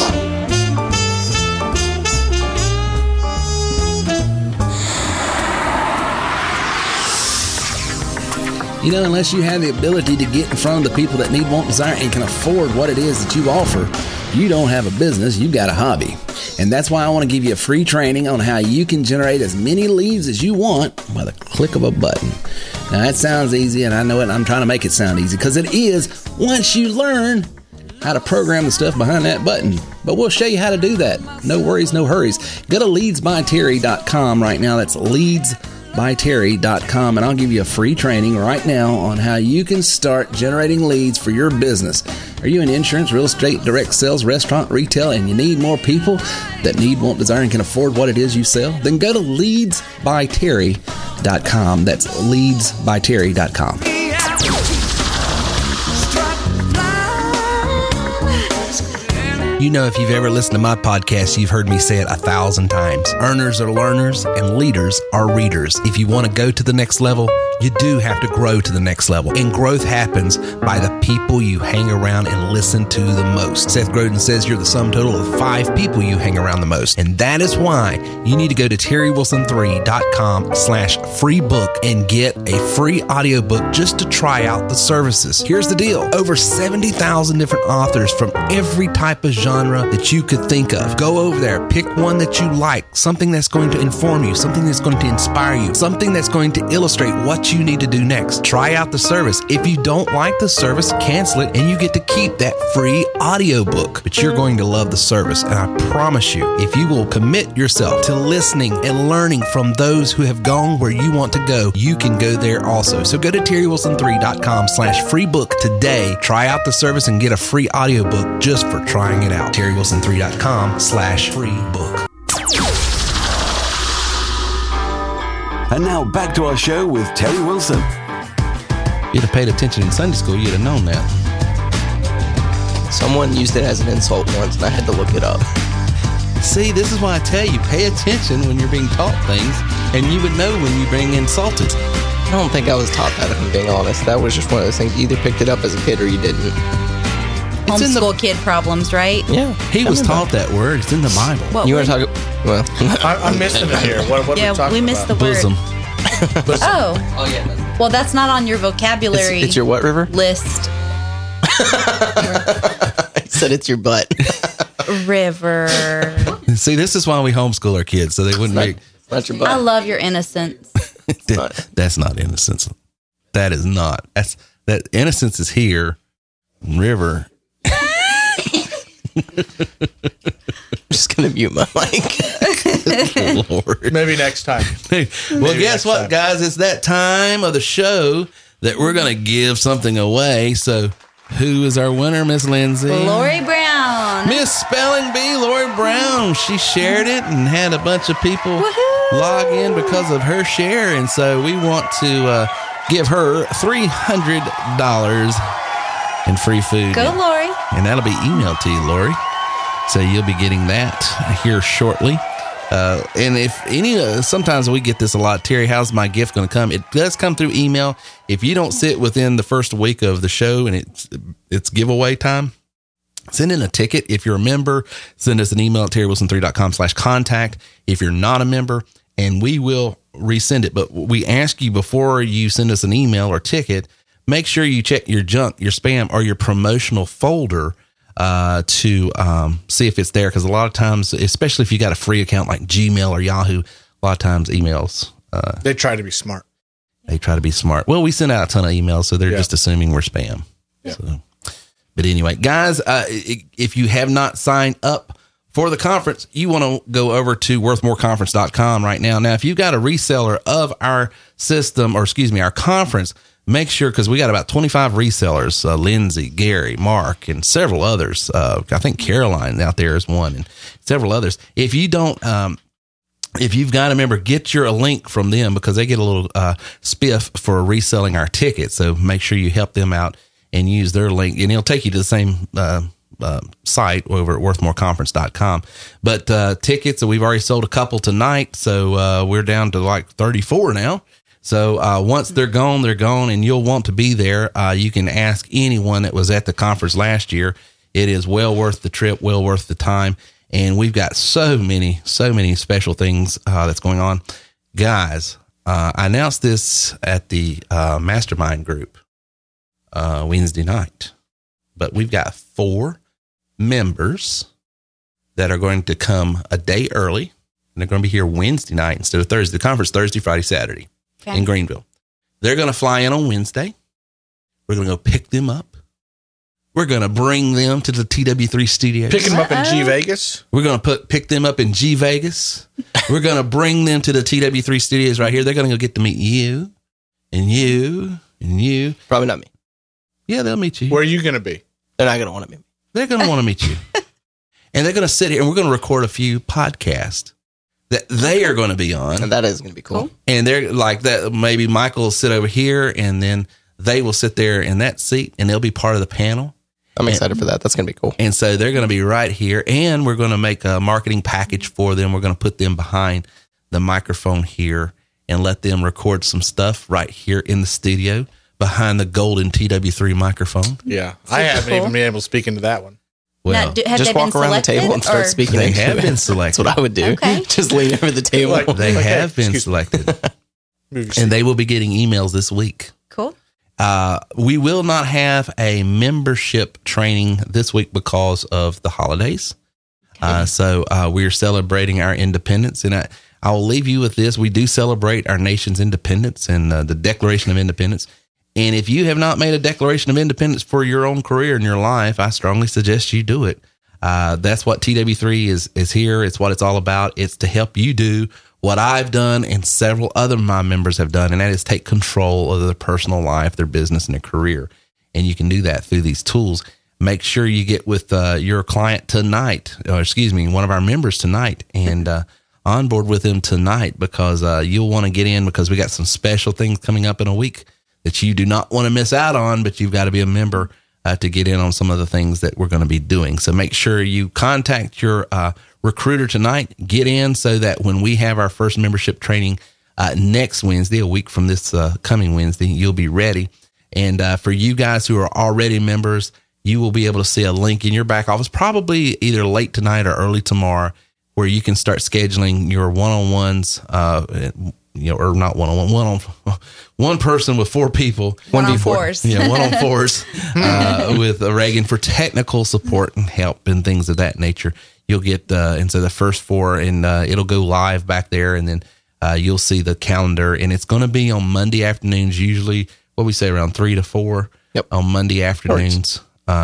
Unless you have the ability to get in front of the people that need, want, desire, and can afford what it is that you offer, you don't have a business, you've got a hobby. And that's why I want to give you a free training on how you can generate as many leads as you want by the click of a button. Now, that sounds easy, and I know it. I'm trying to make it sound easy, because it is once you learn how to program the stuff behind that button. But we'll show you how to do that. No worries, no hurries. Go to leadsbyterry.com right now. That's leadsbyterry.com, and I'll give you a free training right now on how you can start generating leads for your business. Are you in insurance, real estate, direct sales, restaurant, retail, and you need more people that need, want, desire, and can afford what it is you sell? Then go to leadsbyterry.com. That's leadsbyterry.com. You know, if you've ever listened to my podcast, you've heard me say it 1,000 times. Earners are learners and leaders are readers. If you want to go to the next level, you do have to grow to the next level. And growth happens by the people you hang around and listen to the most. Seth Godin says you're the sum total of 5 people you hang around the most. And that is why you need to go to terrywilson3.com/free book and get a free audiobook just to try out the services. Here's the deal. Over 70,000 different authors from every type of genre that you could think of. Go over there, pick one that you like, something that's going to inform you, something that's going to inspire you, something that's going to illustrate what you need to do next. Try out the service. If you don't like the service, cancel it and you get to keep that free audiobook. But you're going to love the service, and I promise you, if you will commit yourself to listening and learning from those who have gone where you want to go, you can go there also. So go to terrywilson3.com/free book today. Try out the service and get a free audiobook just for trying it out. terrywilson3.com/free book. And now back to our show with Terry Wilson. If you'd have paid attention in Sunday school, you'd have known that. Someone used it as an insult once, and I had to look it up. See, this is why I tell you, pay attention when you're being taught things, and you would know when you're being insulted. I don't think I was taught that, if I'm being honest. That was just one of those things. You either picked it up as a kid or you didn't. Homeschool kid problems, right? Yeah. He was taught that word. It's in the Bible. What You word? want to talk? Well, I'm missing it here. What Yeah, are we talking we missed about? the word. Bosom. Oh, oh yeah. well, that's not on your vocabulary It's your what, River? list. I said it's your butt. River. See, this is why we homeschool our kids, so they wouldn't make. It's not your butt. I love your innocence. That's not innocence. That is not. That innocence is here. River. I'm just going to mute my mic. Lord. Maybe next time. Well, Maybe guess next what, time. guys? It's that time of the show that we're going to give something away. So, who is our winner, Miss Lindsay? Lori Brown. Miss Spelling Bee, Lori Brown. She shared it and had a bunch of people log in because of her share. And so we want to give her $300 in free food. Go, Lori. And that'll be emailed to you, Lori. So you'll be getting that here shortly. And if sometimes we get this a lot, Terry, how's my gift going to come? It does come through email. If you don't sit within the first week of the show and it's giveaway time, send in a ticket. If you're a member, send us an email at terrywilson3.com/contact. If you're not a member, and we will resend it. But we ask you before you send us an email or ticket, make sure you check your junk, your spam, or your promotional folder to see if it's there. Because a lot of times, especially if you got a free account like Gmail or Yahoo, a lot of times emails. They try to be smart. They try to be smart. Well, we send out a ton of emails, so they're just assuming we're spam. Yeah. So, but anyway, guys, if you have not signed up for the conference, you want to go over to worthmoreconference.com right now. Now, if you've got a reseller of our system, or excuse me, our conference, make sure, because we got about 25 resellers, Lindsay, Gary, Mark, and several others. I think Caroline out there is one, and several others. If you don't, if you've got a member, get a link from them, because they get a little spiff for reselling our tickets. So make sure you help them out and use their link, and it'll take you to the same site over at worthmoreconference.com. But tickets, we've already sold a couple tonight, so we're down to like 34 now. So once they're gone, and you'll want to be there. You can ask anyone that was at the conference last year. It is well worth the trip, well worth the time. And we've got so many special things that's going on. Guys, I announced this at the mastermind group Wednesday night. But we've got 4 members that are going to come a day early. And they're going to be here Wednesday night instead of Thursday. The conference Thursday, Friday, Saturday in Greenville. They're going to fly in on Wednesday. We're going to go pick them up. We're going to bring them to the TW3 studios. Pick them up in G Vegas. We're going to pick them up in G Vegas. We're going to bring them to the TW3 studios right here. They're going to go get to meet you and you and you. Probably not me. Yeah, they'll meet you. Where are you going to be? They're not going to want to meet me. They're going to want to meet you. And they're going to sit here, and we're going to record a few podcasts that they are going to be on. And that is going to be cool. And they're like that. Maybe Michael will sit over here, and then they will sit there in that seat, and they'll be part of the panel. I'm excited for that. That's going to be cool. And so they're going to be right here, and we're going to make a marketing package for them. We're going to put them behind the microphone here and let them record some stuff right here in the studio behind the golden TW3 microphone. Yeah. I haven't cool. even been able to speak into that one. Well, Now, have Just they walk been around the selected, table and start or- speaking. they into have it. been That's selected. what I would do. Okay. Just lean over the table. Like- They Okay, have been excuse me. selected, Move your and they seat. will be getting emails this week. Cool. We will not have a membership training this week because of the holidays. So we're celebrating our independence. And I will leave you with this. We do celebrate our nation's independence and the Declaration of Independence. And if you have not made a Declaration of Independence for your own career in your life, I strongly suggest you do it. That's what TW3 is here. It's what it's all about. It's to help you do what I've done and several other of my members have done, and that is take control of their personal life, their business, and their career. And you can do that through these tools. Make sure you get with your client tonight, or excuse me, one of our members tonight, and onboard with them tonight, because you'll want to get in, because we got some special things coming up in a week that you do not want to miss out on, but you've got to be a member to get in on some of the things that we're going to be doing. So make sure you contact your recruiter tonight, get in, so that when we have our first membership training next Wednesday, a week from this coming Wednesday, you'll be ready. And for you guys who are already members, you will be able to see a link in your back office, probably either late tonight or early tomorrow, where you can start scheduling your one-on-ones, or not one-on-one, one person with 4 people. One-on-fours. Yeah, one-on-fours with Reagan for technical support and help and things of that nature. You'll get, and so the first 4, and it'll go live back there, and then you'll see the calendar, and it's going to be on Monday afternoons, usually, what we say, around 3 to 4 on Monday afternoons.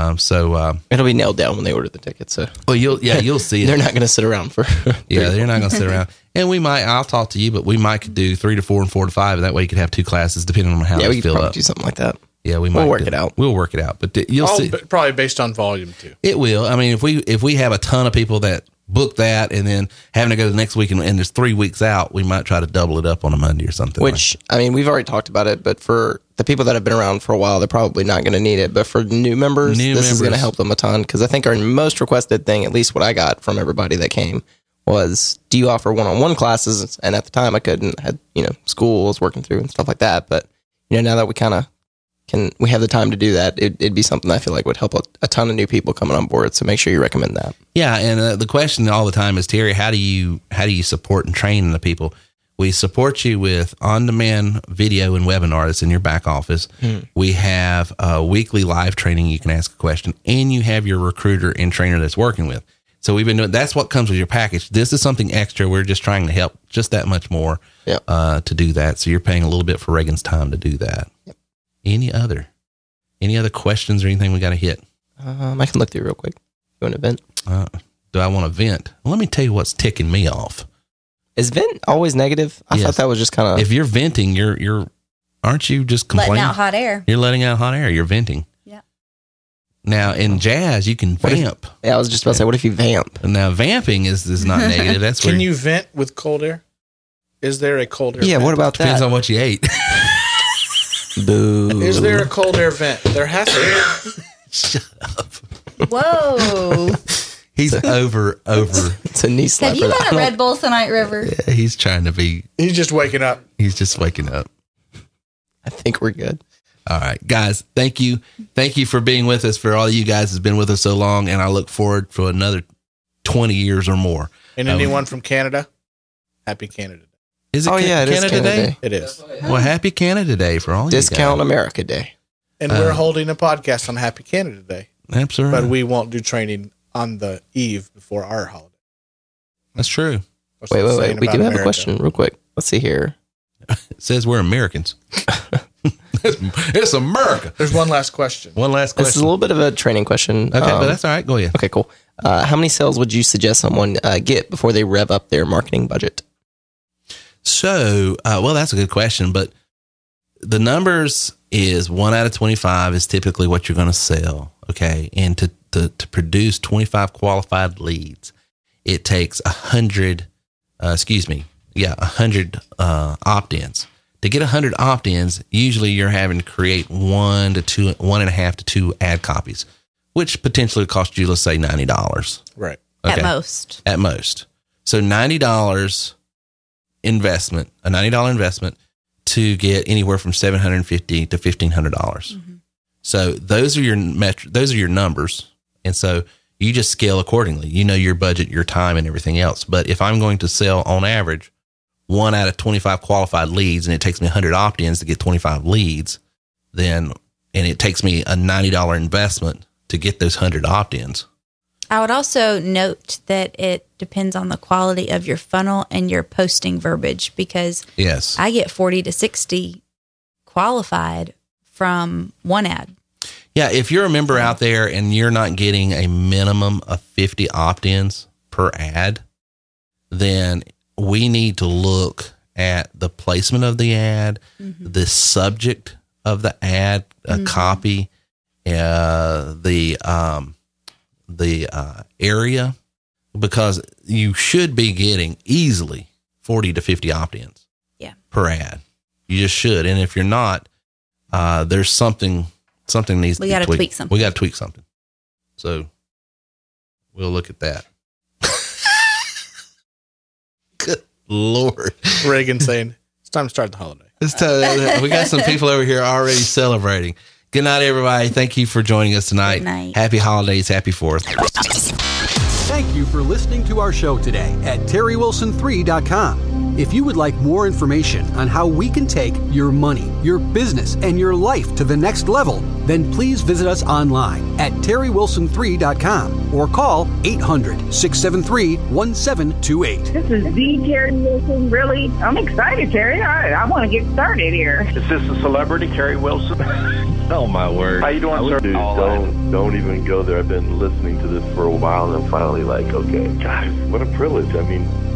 So It'll be nailed down when they order the tickets. So well, you'll see it. they're not going to sit around for. Yeah, they're not going to sit around. And I'll talk to you, but we might do 3 to 4 and 4 to 5. And that way you could have 2 classes depending on how Yeah, they we could fill probably up. do something like that. Yeah, we might. We'll work it out. We'll work it out. But you'll see. Probably based on volume too. It will. I mean, if we have a ton of people that book that and then having to go the next week and there's 3 weeks out, we might try to double it up on a Monday or something. Which, I mean, we've already talked about it, but for the people that have been around for a while, they're probably not going to need it. But for new members, this is going to help them a ton, because I think our most requested thing, at least what I got from everybody that came, was, do you offer one-on-one classes? And at the time I couldn't, had, school I was working through and stuff like that. But, now that we kind of we have the time to do that, it'd be something I feel like would help a ton of new people coming on board. So make sure you recommend that. Yeah. And the question all the time is, Terry, how do you support and train the people? We support you with on-demand video and webinar that's in your back office. We have a weekly live training. You can ask a question, and you have your recruiter and trainer that's working with. So we've been doing, that's what comes with your package. This is something extra. We're just trying to help just that much more to do that. So you're paying a little bit for Reagan's time to do that. Yep. Any other questions or anything we got to hit? I can look through real quick. You want to vent? Do I want to vent? Well, let me tell you what's ticking me off. Is vent always negative? I thought that was just kind of. If you're venting, you're aren't you just complaining? Letting out hot air. You're letting out hot air. You're venting. Yeah. Now in jazz, you can vamp. I was just about to say, what if you vamp? Now vamping is not negative. That's Can where you vent with cold air? Is there a cold air? Yeah. vent? What about depends that? on what you ate. Boo. Is there a cold air vent? There has to be. Shut up. Whoa. He's over. It's a knee slapper. Have you had a Red Bull tonight, River? Yeah, he's trying to be. He's just waking up. He's just waking up. I think we're good. All right, guys. Thank you for being with us. For all you guys has been with us so long, and I look forward for another 20 years or more. And anyone from Canada, happy Canada Day. Is it It is Canada Day? It is. Well, happy Canada Day for all Discount you guys. America Day. And we're holding a podcast on Happy Canada Day. Absolutely. But we won't do training on the eve before our holiday. That's true. Wait. We do have a question real quick. Let's see here. It says we're Americans. It's America. There's one last question. One last This is a question. little bit of a training question. Okay, but that's all right. Go ahead. Okay, cool. How many sales would you suggest someone get before they rev up their marketing budget? So, well, that's a good question, but the numbers is 1 out of 25 is typically what you're going to sell. Okay. And to produce 25 qualified leads, it takes 100 opt-ins. To get 100 opt-ins, usually you're having to create 1.5 to 2 ad copies which potentially cost you, let's say, $90. Right. Okay. At most. So $90 investment, a $90 investment to get anywhere from $750 to $1,500. So those are your those are your numbers. And so you just scale accordingly. You know your budget, your time, and everything else. But if I'm going to sell on average 1 out of 25 qualified leads, and it takes me 100 opt-ins to get 25 leads, and it takes me a $90 investment to get those 100 opt-ins. I would also note that it depends on the quality of your funnel and your posting verbiage, because yes, I get 40 to 60 qualified from one ad. Yeah, if you're a member out there and you're not getting a minimum of 50 opt-ins per ad, then we need to look at the placement of the ad, the subject of the ad, copy, the area, because you should be getting easily 40 to 50 opt-ins per ad. You just should. And if you're not, there's something needs to be tweaked. We got to tweak something. So we'll look at that. Good Lord. Reagan saying, it's time to start the holiday. It's time. We got some people over here already celebrating. Good night, everybody. Thank you for joining us tonight. Good night. Happy holidays. Happy 4th. Thank you for listening to our show today at TerryWilson3.com. If you would like more information on how we can take your money, your business, and your life to the next level, then please visit us online at TerryWilson3.com or call 800-673-1728. This is the Terry Wilson. Really, I'm excited, Terry. I want to get started here. Is this the celebrity, Terry Wilson? Oh my word. How you doing, sir? Dude, don't even go there. I've been listening to this for a while and I'm finally like, okay, guys, what a privilege. I mean,